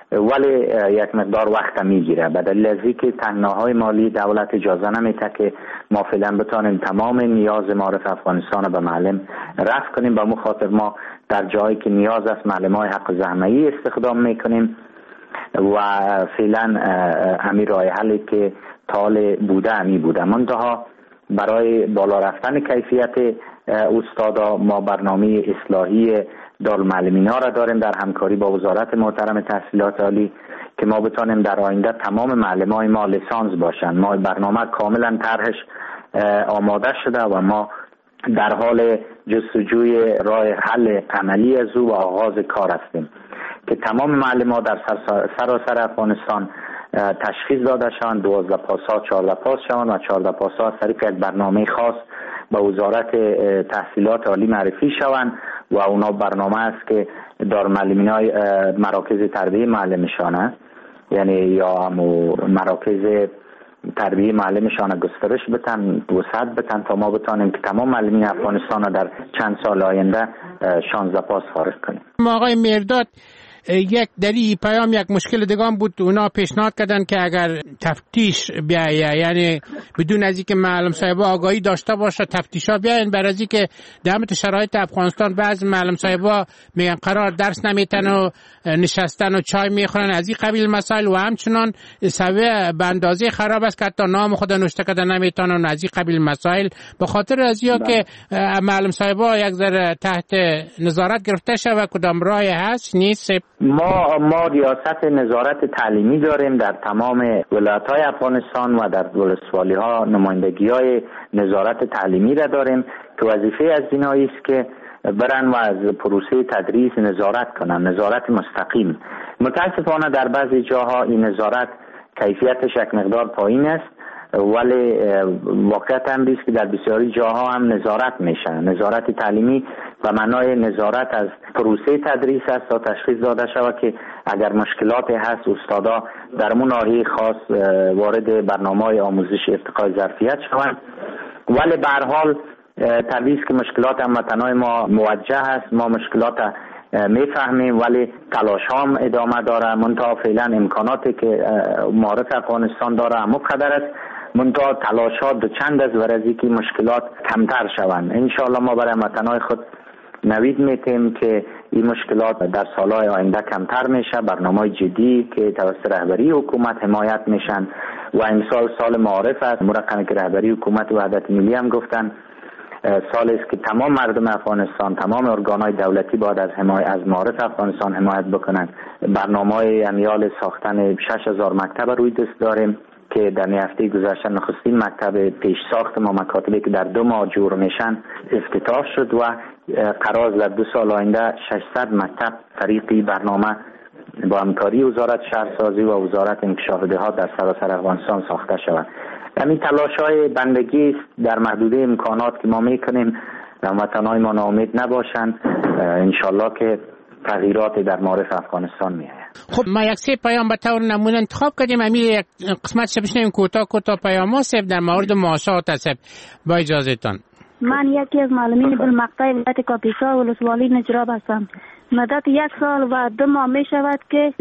ولی یک مقدار وقت میگیره، به دلیل از اینکه تنگناهای مالی دولت اجازه نمیده که ما فعلا بتانیم تمام نیاز معارف افغانستان به معلم رفع کنیم. به مخاطر ما در جایی که نیاز است معلمای حق زحمه‌ای استخدام میکنیم و فعلا همین راه حلی که تال بوده همی بوده. منتها برای بالا رفتن کیفیت استادا ما برنامه اصلاحی دارالمعلمین ها را داریم در همکاری با وزارت محترم تحصیلات عالی که ما بتانیم در آینده تمام معلمای ما لیسانس باشند. ما برنامه کاملا طرحش آماده شده و ما در حال جستجوی راه حل عملی از او و آغاز کار هستیم که تمام معلمان در سراسر افغانستان تشخیص داده شوند، 12 پاس‌ها 14 پاس شوند و 14 پاس‌ها از طریق یک برنامه خاص به وزارت تحصیلات عالی معرفی شوند و اونا برنامه است که دارالمعلمین‌های مراکز تربیه معلمشانه، یعنی یا مراکز تربیه معلمشان گسترش بتن، وسعت بتن تا ما بتانیم که تمام معلمین افغانستان در چند سال آینده 16 پاس فارغ کنیم. آقای مرداد، یک دلیل پیام یک مشکل دیگه بود، اونا پیشنهاد کردن که اگر تفتیش بیایه، یعنی بدون از اینکه معلم صاحبا آگاهی داشته باشه تفتیشا بیاین، برای از اینکه در شرایط افغانستان بعضی معلم صاحبا میگن قرار درس نمیتن و نشستن و چای میخورن، از این قبیل مسائل و همچنان سویه به اندازه خراب است که حتی نام خود نوشته کردن نمیتونن، از این قبیل مسائل. به خاطر از اینکه که معلم صاحبا یک ذره تحت نظارت گرفته شوه، کدام راه هست نیست؟ ما ریاست نظارت تعلیمی داریم در تمام ولایت‌های افغانستان و در ولسوالی‌ها نمایندگی‌های نظارت تعلیمی را داریم که وظیفه از اینها است که برن و از پروسه تدریس نظارت کنن، نظارت مستقیم. متاسفانه در بعضی جاها این نظارت کیفیتش یک مقدار پایین است، ولی واقعیت هم است که در بسیاری جاها هم نظارت میشه. نظارت تعلیمی و معنای نظارت از پروسه تدریس است تا تشخیص داده شود که اگر مشکلاتی هست استادا در اون ناحیه خاص وارد برنامه‌های آموزش ارتقای ظرفیت شوند. ولی به هر حال طبیعی است که مشکلات هموطنان ما موجه است، ما مشکلات میفهمیم ولی تلاش هم ادامه داره. منتها فعلا امکاناتی که معارف افغانستان داره هم قدر است، منتها تلاش ها دو چند از ورزی که مشکلات کمتر شوند. انشاءالله ما برای هموطنان خود نوید میتیم که این مشکلات در سالهای آینده کمتر میشه. برنامه جدی که توسط رهبری حکومت حمایت میشن و امسال سال معارف است، مرقمی که رهبری حکومت وحدت ملی هم گفتن سالی است که تمام مردم افغانستان، تمام ارگان‌های دولتی باید از معارف افغانستان حمایت بکنن. برنامه‌های امیال ساختن 6000 مکتب روی دست داریم که در هفته گذشته نخستین مکتب پیش ساخت ما مکاتبی که در 2 ماه جور میشن افتتاح شد و قرار در 2 سال آینده 600 مکتب طریقی برنامه با همکاری وزارت شهرسازی و وزارت انکشاف دهات در سراسر افغانستان ساخته شود. همین تلاش‌های بندگی است در محدوده امکانات که ما میکنیم. هموطنان ما ناامید نباشند، انشالله که تغییرات در معارف افغانستان میآید. خب ما یک سه پیام به طور نمونه انتخاب کردیم، همین یک قسمتش بشنویم کوتاه پیام‌ها سب در مورد معاشات است. با اجازهتان من یکی از معلمین بالمقطع ولایت کاپیسا ولسوالی نجراب هستم. مدت 1 سال و 2 ماه می شود که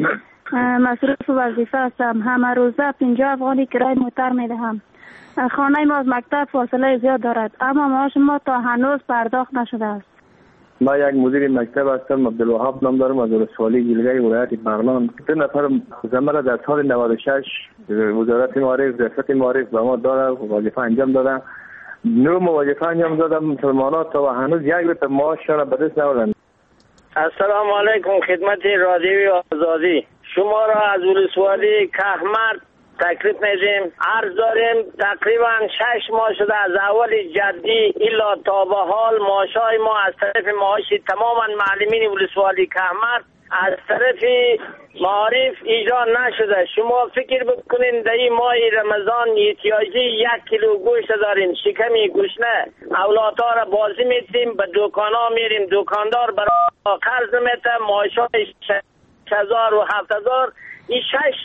مصروف وظیفه هستم. همه روزه 50 افغانی کرایه موتر می دهم. خانه ما از مکتب فاصله زیاد دارد، اما معاش ما تا هنوز پرداخت نشده است. ما یک مدیر مکتب هستم، عبدالوهاب نام دارم، از ولسوالی گیلگی ولایت بغلان. 2 نفر زمره در سال 96 وزارت معارف ریاست معارف به ما داره وظیفه انجام دادن. 9 وظیفه انجام دادم مسلمانان تا هنوز یک روز معاششان به دست نمیارن. السلام علیکم خدمت رادیوی آزادی. شما را از ولسوالی کهمرد تکلیف میدیم. عرض داریم تقریبا 6 ماه شده از اول جدی الا تا به حال معاشای ما از طرف معاش تماما معلمین ولسوالی کهمرد از طرف معارف اجرا نشده. شما فکر بکنین در این ماه رمضان احتیاجی 1 کیلو گوشت داریم، شکمی گوشنه اولادها را بازی میتیم، به دکانا میریم، دکاندار برای قرض میته، معاشای 6000 و 7000. این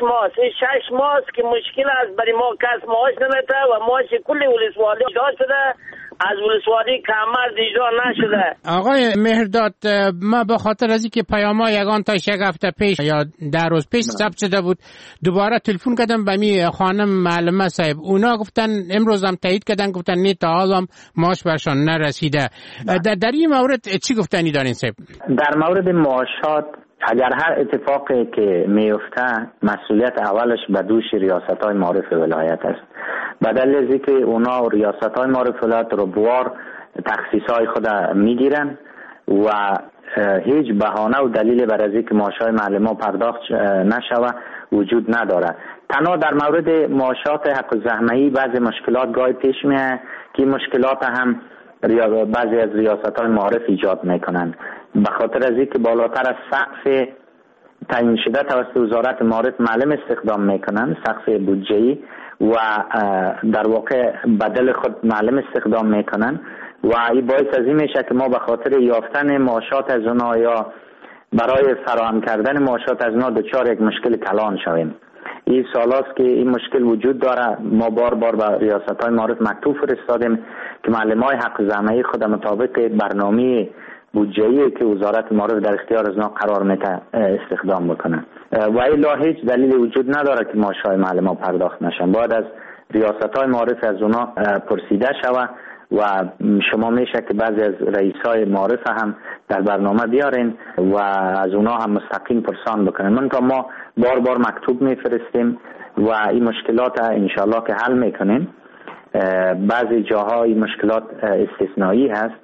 6 ماست که مشکل است برای ما، کس معاش نمیته و معاش کلی ولسوالی اجرا شده. از ولسوالی کمرد اجرا نشده. آقای مهرداد، ما به خاطر از اینکه پیام‌ها یگان تا یک هفته پیش یا 10 روز پیش ثبت شده بود دوباره تلفن کردم به می خانم معلمه صاحب، اونا گفتن امروز هم تایید کردن، گفتن نه تا حالا ماش برشان نرسیده. در این مورد چی گفتنی دارین صاحب؟ در مورد معاشات اگر هر اتفاقی که میفته مسئولیت اولش به دوش ریاست‌های معارف ولایت است. بدل از اینکه اونا ریاست‌های معارف ولایت رو بوار تخصیص‌های خود میگیرن و هیچ بهانه و دلیل بر از اینکه معاشات معلمان پرداخت نشوه وجود نداره. تنها در مورد معاشات حق الزحمه‌ای بعضی مشکلات گاهی پیش میاد که مشکلات هم بعضی از ریاست‌های معارف ایجاد میکنن، به خاطر از اینکه بالاتر از سقف تعیین شده توسط وزارت معارف معلم استخدام میکنن، سقف بودجه‌ای، و در واقع بدل خود معلم استخدام میکنن و این باعث از این میشه که ما به خاطر یافتن معاشات از اونا یا برای فراهم کردن معاشات از اونا دچار یک مشکل کلان شویم. این سالاست که این مشکل وجود داره. ما بار بار به ریاست‌های معارف مکتوب فرستادیم که معلم‌های حق الزحمه‌ای خود مطابق برنامه بودجه‌ای که وزارت معارف در اختیار از اونا قرار میده استخدام بکنن و الا هیچ دلیل وجود نداره که معاش‌های معلمان پرداخت نشن. باید از ریاست‌های معارف از اونا پرسیده شود و شما میشه که بعضی از رئیس‌های معارف هم در برنامه بیارین و از اونا هم مستقیم پرسان بکنن. من تا ما بار بار مکتوب میفرستیم و این مشکلات انشالله که حل میکنیم. بعضی جاها این مشکلات استثنایی هست،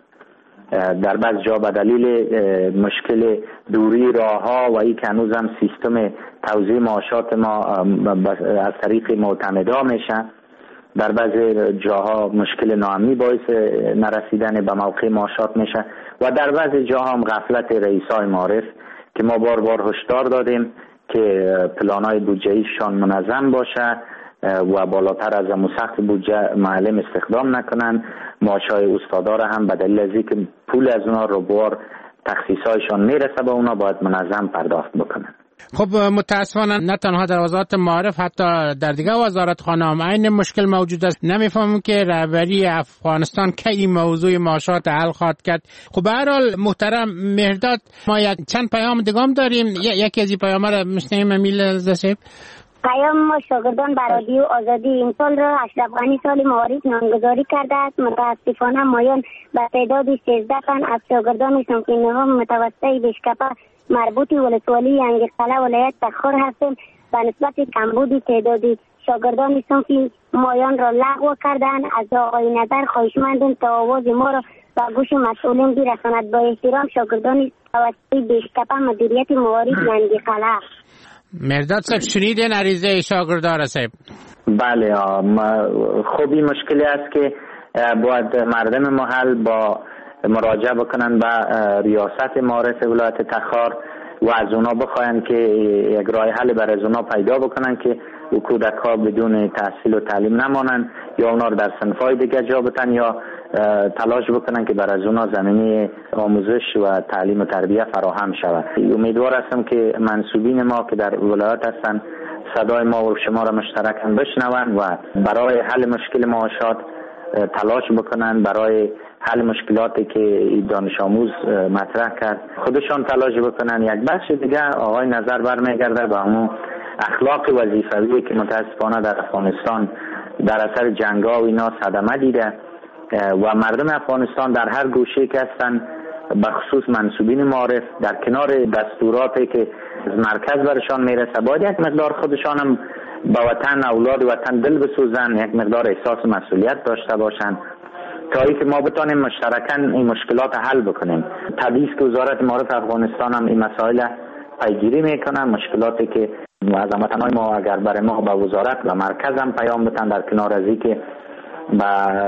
در بعض جا به دلیل مشکل دوری راه‌ها و این که هنوز هم سیستم توزیع معاشات ما از طریق معتمدا میشه. در بعضی جاها مشکل ناامنی باعث نرسیدن به موقع معاشات میشه و در بعضی جاها هم غفلت رئیسای معارف که ما بار بار هشدار دادیم که پلان‌های بودجه‌ایشان منظم باشه و بالاتر از سقف بودجه معلم استخدام نکنن. معاشای استادا را هم به دلیل از اینکه پول از اونا رو بار تخصیصایشان میرسه به اونا باید منظم پرداخت بکنن. خب متاسفانه نه تنها در وزارت معارف، حتی در دیگه وزارتخانه هم این مشکل موجود است. نمیفهمم که رهبری افغانستان کی این موضوع معاشات حل خواهد کرد. خب به هر حال محترم مهرداد، ما چند پیام دیگه هم داریم. یکی از این پیام‌ها را میشنویم. امیل زسیب پیام ما شاگردان بر رادیو آزادی این سال را اشرف غنی سال معارف نامگذاری کرده است. متاسفانه مایان به تعداد 13 تن از شاگردان صنف نهم متوسطه بشکپه مربوط ولسوالی انگرقله ولایت تخار هستیم. به نسبت کمبود تعداد شاگردان صنف مایان را لغو کردن. از آقای نظر خواهشمندیم تا آواز ما را به گوش مسئولین برساند. با احترام شاگردان توسطه بشکپه مدیریت معارف انگرقله. مهرداد صاحب شنیدین عریضه شاگردان صاحب؟ بله، خب این مشکلی است که باید مردم محل با مراجعه بکنن به ریاست معارف ولایت تخار و از اونا بخواین که یک راه حل برای از اونا پیدا بکنن که کودک‌ها بدون تحصیل و تعلیم نمانن یا اونا رو در صنف‌های دیگه جا بتن یا تلاش بکنن که برای از اونا زمینه آموزش و تعلیم و تربیت فراهم شود. امیدوار هستم که منصوبین ما که در ولایت هستن صدای ما و شما را مشترکاً بشنون و برای حل مشکل معاشات تلاش بکنن، برای حل مشکلاتی که دانش آموز مطرح کرد خودشان تلاش بکنن. یک بخش دیگه آقای نظر برمیگرده به همون اخلاق وظیفه‌ای که متاسفانه در افغانستان در اثر جنگ‌ها و اینا صدمه دیده و مردم افغانستان در هر گوشه که هستن به خصوص منصوبین معارف در کنار دستوراتی که از مرکز برشان میرسه باید یک مقدار خودشان هم به وطن، اولاد وطن دل بسوزن، یک مقدار احساس مسئولیت داشته باشن تا اینکه ما بتونیم مشترکاً این مشکلات حل بکنیم. طبیعی است که وزارت معارف افغانستان هم این مسائل پیگیری میکنه. مشکلاتی که از هموطنان ما اگر برای ما به وزارت و مرکز هم پیام بدن در کنار از اینکه به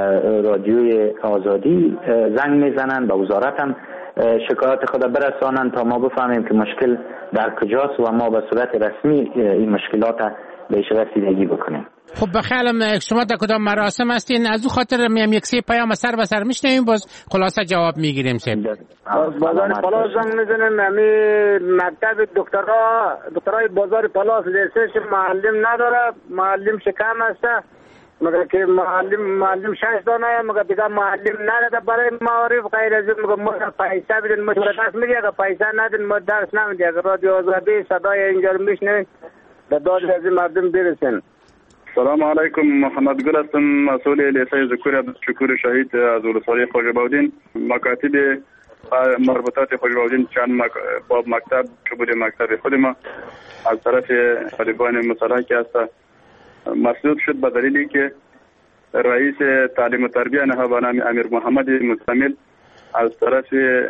رادیوی آزادی زنگ میزنن به وزارت هم شکایات خود برسانن تا ما بفهمیم که مشکل در کجاست و ما به صورت رسمی این مشکلات بهش رسیدگی بکنیم. خب بخیرم شما در کدام مراسم هستین؟ از او خاطر میم یک سه پیام سر به سر میشنویم باز خلاصه جواب میگیریم. بازار پلاس زنگ میزنیم. همی مکتب دکترای بازار پلاس لیسش معلم نداره، معلم شکم هسته مگه که معلم 6 دانه مگه دیگه معلم نداده برای معارف غیر از مگه ما پیسه بدین مشورت دست میگه که پیسه ندین ما درس نمیدیم اگر رادیو آزادی صدای اینجا رو میشنوید به داد از این برسن. سلام علیکم، محمد گل هستم، مسئول لیسه ذکوری عبدالشکور شهید از ولسوالی خواجه‌باودین. مکاتب مربوطات خواجه‌باودین چند باب مکتب که بود مکتب خود ما از طرف طالبان مسلح که هست مسدود شد به دلیلی که رئیس تعلیم و تربیه نهاد به نام امیر محمد مستمل از طرف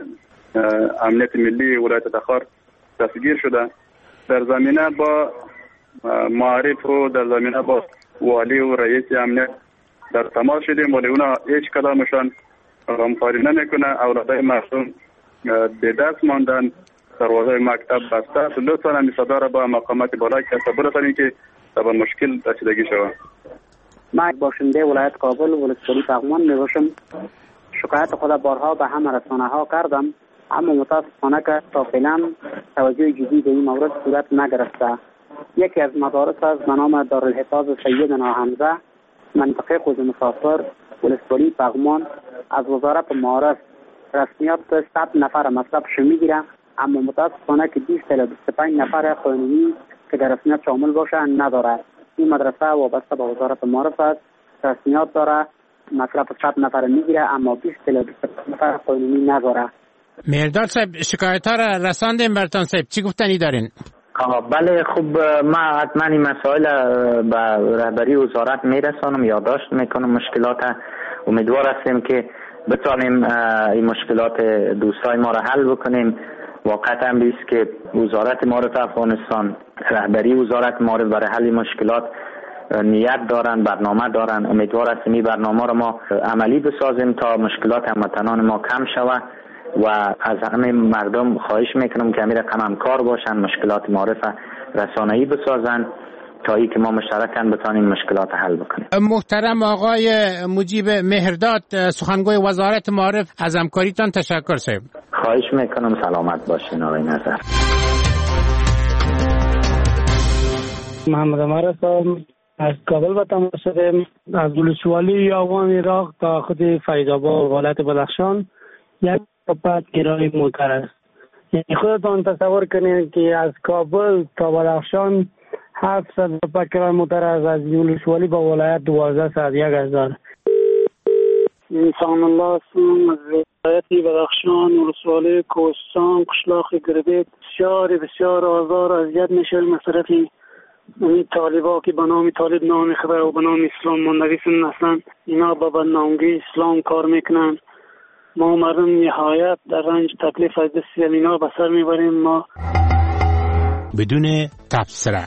امنیت ملی ولایت تخار دستگیر شده. در زمینه با معارف و در زمینه با والی و رئیس امنیت در تماس شدیم ولی اونا هیچ کدامشان غمخواری نمیکنه. اولادای مردم به دست ماندن، دروازه مکتب بسته است. لطفا این صدا را با مقامات بالا که برسانید که به مشکل رسیدگی شود. من باشنده ولایت کابل ولسوالی پغمان میباشم. شکایت خود بارها به همه رسانه ها کردم اما متاسفانه که تا فعلا توجه جدی به این مورد صورت نگرفته. یکی از مدارس است به نام دارالحفاظ سیدنا حمزه منطقه خوز مسافر ولسوالی پغمان از وزارت معارف رسمیات 100 نفر مطلبش میگیره اما متاسفانه که 20 تا 25 نفر قانونی که در رسمیات شامل باشه نداره. این مدرسه وابسته به وزارت معارف است، رسمیات داره، مطلب 100 نفر میگیره اما 20 تا 25 نفر قانونی نداره. مهرداد صاحب شکایت ها را رساندیم برتان صاحب، چی گفتنی دارین؟ بله خوب، ما حتما این مسائل به رهبری وزارت میرسانم، یادداشت میکنم مشکلات. امیدوار هستیم که بتانیم این مشکلات دوستای ما را حل بکنیم. واقعا هم بیست که وزارت معارف افغانستان، رهبری وزارت معارف برای حل مشکلات نیت دارن، برنامه دارن. امیدوار هستیم این برنامه را ما عملی بسازیم تا مشکلات هموطنان ما کم شود و از همه مردم خواهش میکنم که امیر رقم همکار باشن، مشکلات معارف رسانه‌ای بسازن تا ای که ما مشترکاً بتانیم مشکلات حل بکنیم. محترم آقای مجیب مهرداد، سخنگوی وزارت معارف، از همکاریتان تشکر صاحب. خواهش میکنم، سلامت باشین آقای نظر. محمد عمر از کابل به تماس شدیم. از ولسوالی یاوان عراق تا خود فیض‌آباد ولایت بدخشان یک پات کرایه موتر است. یعنی خودتان تصور کنید که از کابل تا بدخشان 700 روپیه کرایه موتر است، از ولسوالی با ولایت 12 ساعت 1000. انسان الله هستم از ولایت بدخشان ولسوالی کوهستان قشلاق گربت. بسیار آزار اذیت میشه مصرف این طالبا که به نام طالب نام خبر و به نام اسلام مندگیسن اصلا اینا با بدنامگی اسلام کار میکنن. ما مردم نهایت در رنج تکلیف از دست اینا به سر میبریم. ما بدون تبصره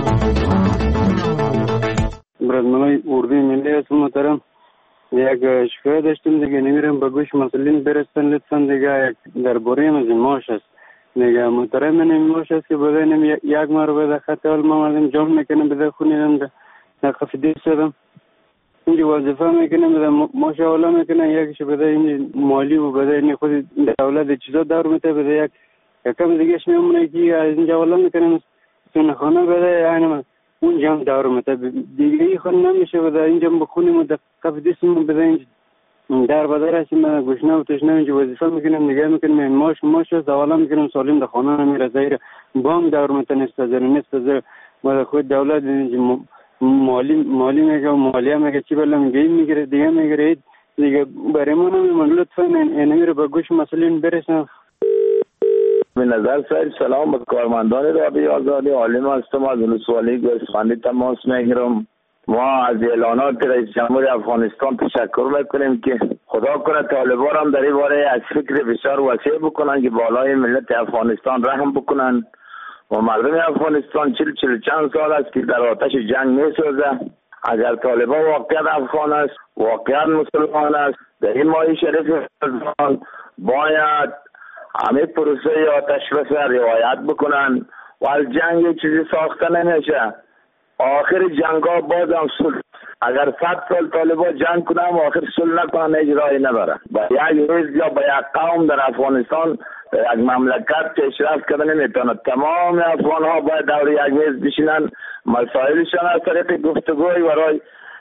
برادران اردوی ملی هستم محترم. یک شکایت داشتیم دیگه، نمیرم به گوش مسئولین برسن لطفا دیگه. درباره از ماش است دیگه محترم، من ماش است که بدهیم یک مار بده خط حال ما مردم جام میکنم بده خونیدم در خفیده شدم اینجا وظیفه میکنم بده ماش اولا میکنم یکیش بده این مالی و بده این خود دولت چیزا دار میته بده یک کم دیگهش میمونه که از اینجا اولا میکنم سونه خانه بده یعنی اونجا هم دار میته دیگه ای خود نمیشه بده اینجا بخونیم و در خفیده شدم بده اینجا در بدر هستیم گوشنه و تشنه اینجا وظیفه میکنم نگه میکنم ماش زوالا میکنم سالیم در خانه نمیره زیر بام دار میته نیست زیر و خود دولت مالی میگه و مالیه میگه چی بلا میگه دیگه میگیره دیگه برای ما نمیمون. لطفا اینمی رو به گوش مسئولین برسن. به نظر سایل سلام به کارمندان رادیو آزادی. عالم هستم از ولسوالی گوسفندی تماس میگیرم. ما از اعلانات رئیس جمهور افغانستان تشکر میکنیم که خدا کنه طالبان هم در این باره از فکر بسیار وسیع بکنن که بالای ملت افغانستان رحم بکنن و مردم افغانستان 40 چند سال است که در آتش جنگ میسوزه. اگر طالبان واقعا افغان است، واقعا مسلمان است، در این ماه شریف باید همه پروسه آتش بس رعایت بکنن و از جنگ چیزی ساخته نمیشه. آخر جنگ ها باز هم صلح. اگر 100 سال طالبان جنگ کنن و آخر صلح نکنن اجرایی نبرن. با یک حزب یا با یک قوم در افغانستان یک مملکت پیشرفت کردن نمیتونه. تمام افغان ها باید دور یک میز بشینن، مسائلشان از طریق گفتگوی برای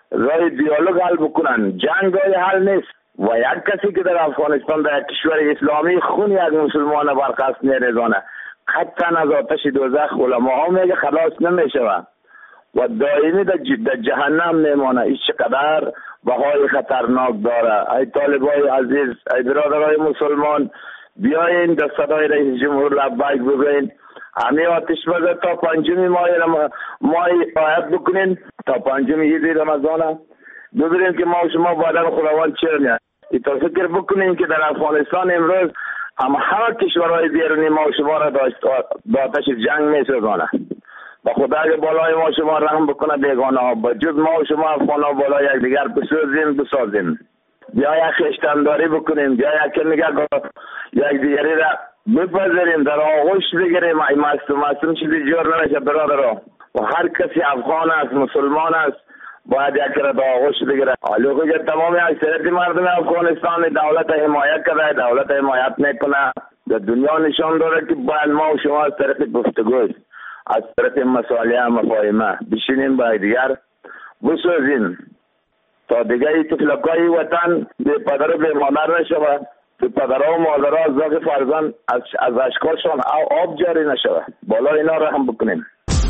رای دیالوگ حل بکنن. جنگ های حل نیست و یک کسی که در افغانستان در کشور اسلامی خونی از مسلمان برخواست نریزانه قطعا از آتش دوزخ علماء ها میگه خلاص نمیشوه و دائمی در جهنم میمانه. این چقدر بهای خطرناک داره. ای طالبای عزیز، ای برادرای مسلمان، بیاین در صدای رئیس جمهور لبیک بگوین. همه آتش بزر تا 5 ماه آیت بکنین، تا 5 عید رمضان ببینیم که ما و شما بعدا خداوند چه میاد. تا فکر بکنین که در افغانستان امروز همه کشورهای بیرونی ما و شما را داشت آتش جنگ میسوزانه. با خدا اگه بالای ما شما رحم بکنه بیگانه ها، با جز ما و شما افغان ها بالای یک دیگر بسازیم. بیا یک خشتنداری بکنیم، بیا یک دیگری را بپذیریم، در آغوش بگیریم. ای مستم چیزی جور نمیشه برادر. و هر کسی افغان است، مسلمان است، باید یک را در آغوش بگیره. حالا که تمام اکثریت مردم افغانستان دولت حمایت کرده، دولت حمایت نکنه، در دنیا نشان داره که باید ما و شما از طرف گفتگوی، از طرف مسائل مفاهمه بشینیم با دیگر بسازیم تا دیگه ای تفلکای وطن به پدر و به مادر نشود، به پدرها و مادرها از ذات فرزند از اشکالشان آب جاری نشود. بالا اینا را هم بکنیم.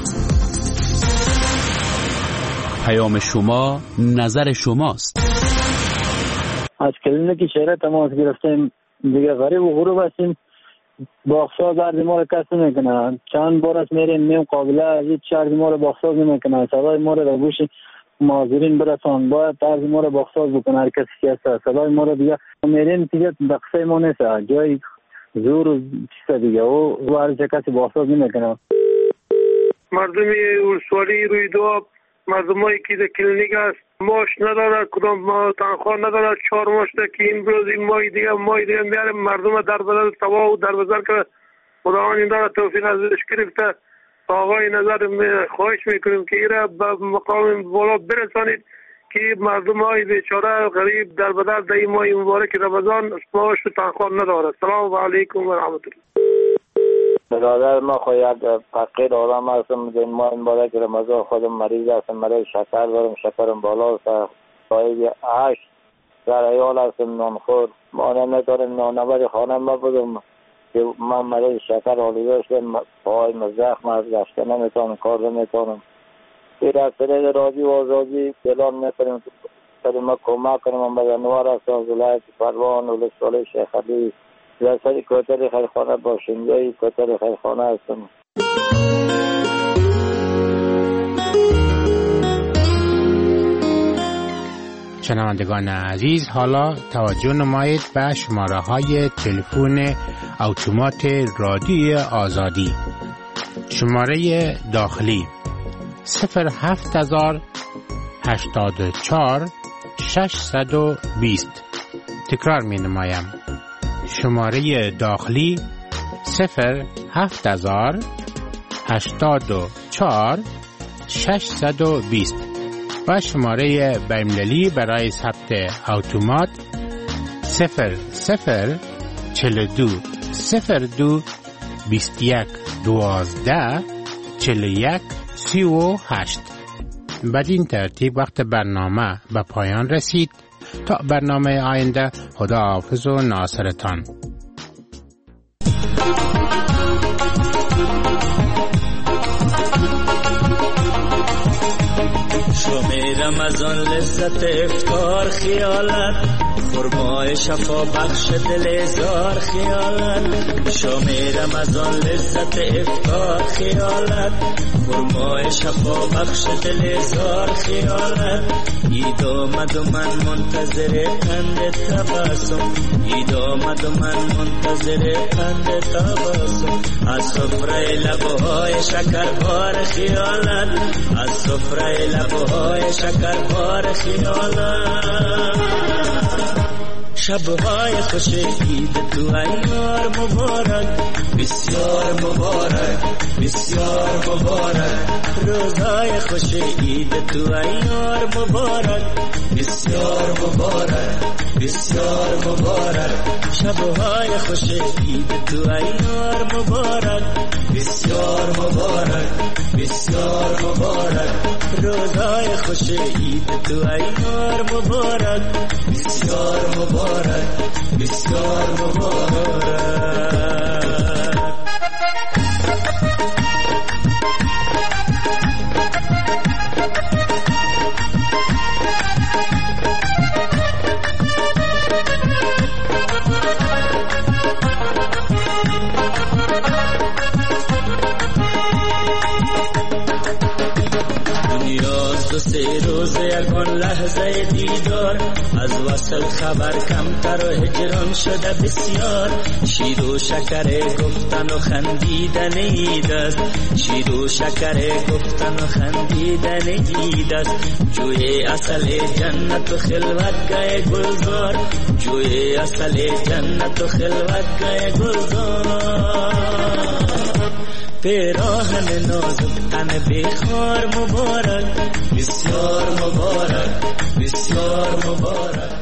پیام شما نظر شماست. از کلینیک شهر تماس گرفتیم، دیگه غریب و غروب هستیم، باغساز درد ما رو کسی نمیکنه. چند بار است میریم میم قابله هیچ شرط ما رو باغساز نمیکنه. صدای ما رو در گوش مازرین برسان، باید طرز ما رو باغساز بکنه. هر کسی که هست صدای ما رو دیگه میریم دیگه بقصه ما نیست، جای زور و چیز دیگه و هر کسی باغساز نمیکنه. مردمی ولسوالی روی دو مردمایی که در کلینیک است ماش نداره، کدام تنخواه نداره، 4 ماش ده که این بروز این ماه دیگه میاریم مردم در بدل تباه و در بزر که خداوند این داره توفیق ازش گرفته. آقای نظر خواهش میکنیم که ایره به مقام بالا برسانید که مردم های بیچاره غریب در بدل در این ماه مبارک رمضان ماش و تنخواه نداره. سلام علیکم و رحمت الله. برادر ما خواهد فقیر آدم هستم، در ماه مبارک رمضان خودم مریض هستم، مریض شکر دارم، شکرم بالا است، صاحب 8 در ایال هستم، نانخور ما نمیتونم نانوری خانه ما بدم که من مریض شکر آلوده شدم، پای زخم از گشته نمیتونم، کار نمیتونم. این از طریق رادیو آزادی اعلان میکنیم که ما کمک کنیم. من انوار هستم، ولایت پروان، ولسوالی شیخ علی، رسالی کوتر خیرخانه باشنده کوتر خیرخانه هستم. شنوندگان عزیز، حالا توجه نمایید به شماره های تلفن اتومات رادیو آزادی. شماره داخلی 07084 620. تکرار می نمایم. شماره داخلی 07084 620 و شماره بین‌المللی برای ثبت اتومات 0042 02 21 12 41 38. بدین ترتیب وقت برنامه به پایان رسید. تا برنامه آینده، خدا حافظ و ناصرتان. شب رمضان لذت افطار خیالت، خرمای شفا بخش دل زار خیالت. شام رمضان لذت افطار خیالت، خرمای شفا بخش دل زار خیالت. عید آمد و من منتظر قند تبسم، عید آمد و من منتظر قند تبسم. از سفره لبهای شکربار خیالت، از سفره لبهای شکربار خیالت. شبهای خوش عید تو ایار مبارک، بسیار مبارک بسیار مبارک. روزهای خوش عید تو ایار مبارک، بسیار مبارک بسیار مبارک شبهای خوش عید تو ای یار مبارک بسیار مبارک بسیار مبارک روزهای خوش عید تو ای یار مبارک بسیار مبارک بسیار مبارک یکان لحظه دیدار از وصل خبر کمتر و هجران شده بسیار شیر و شکر گفتن و خندیدن عید است شیر و شکر گفتن و خندیدن عید است جوی اصل جنت و خلوت گاه گلزار جوی اصل جنت و خلوت گاه گلزار پیراهن نازک تن بخار مبارک بسیار مبارک بسیار مبارک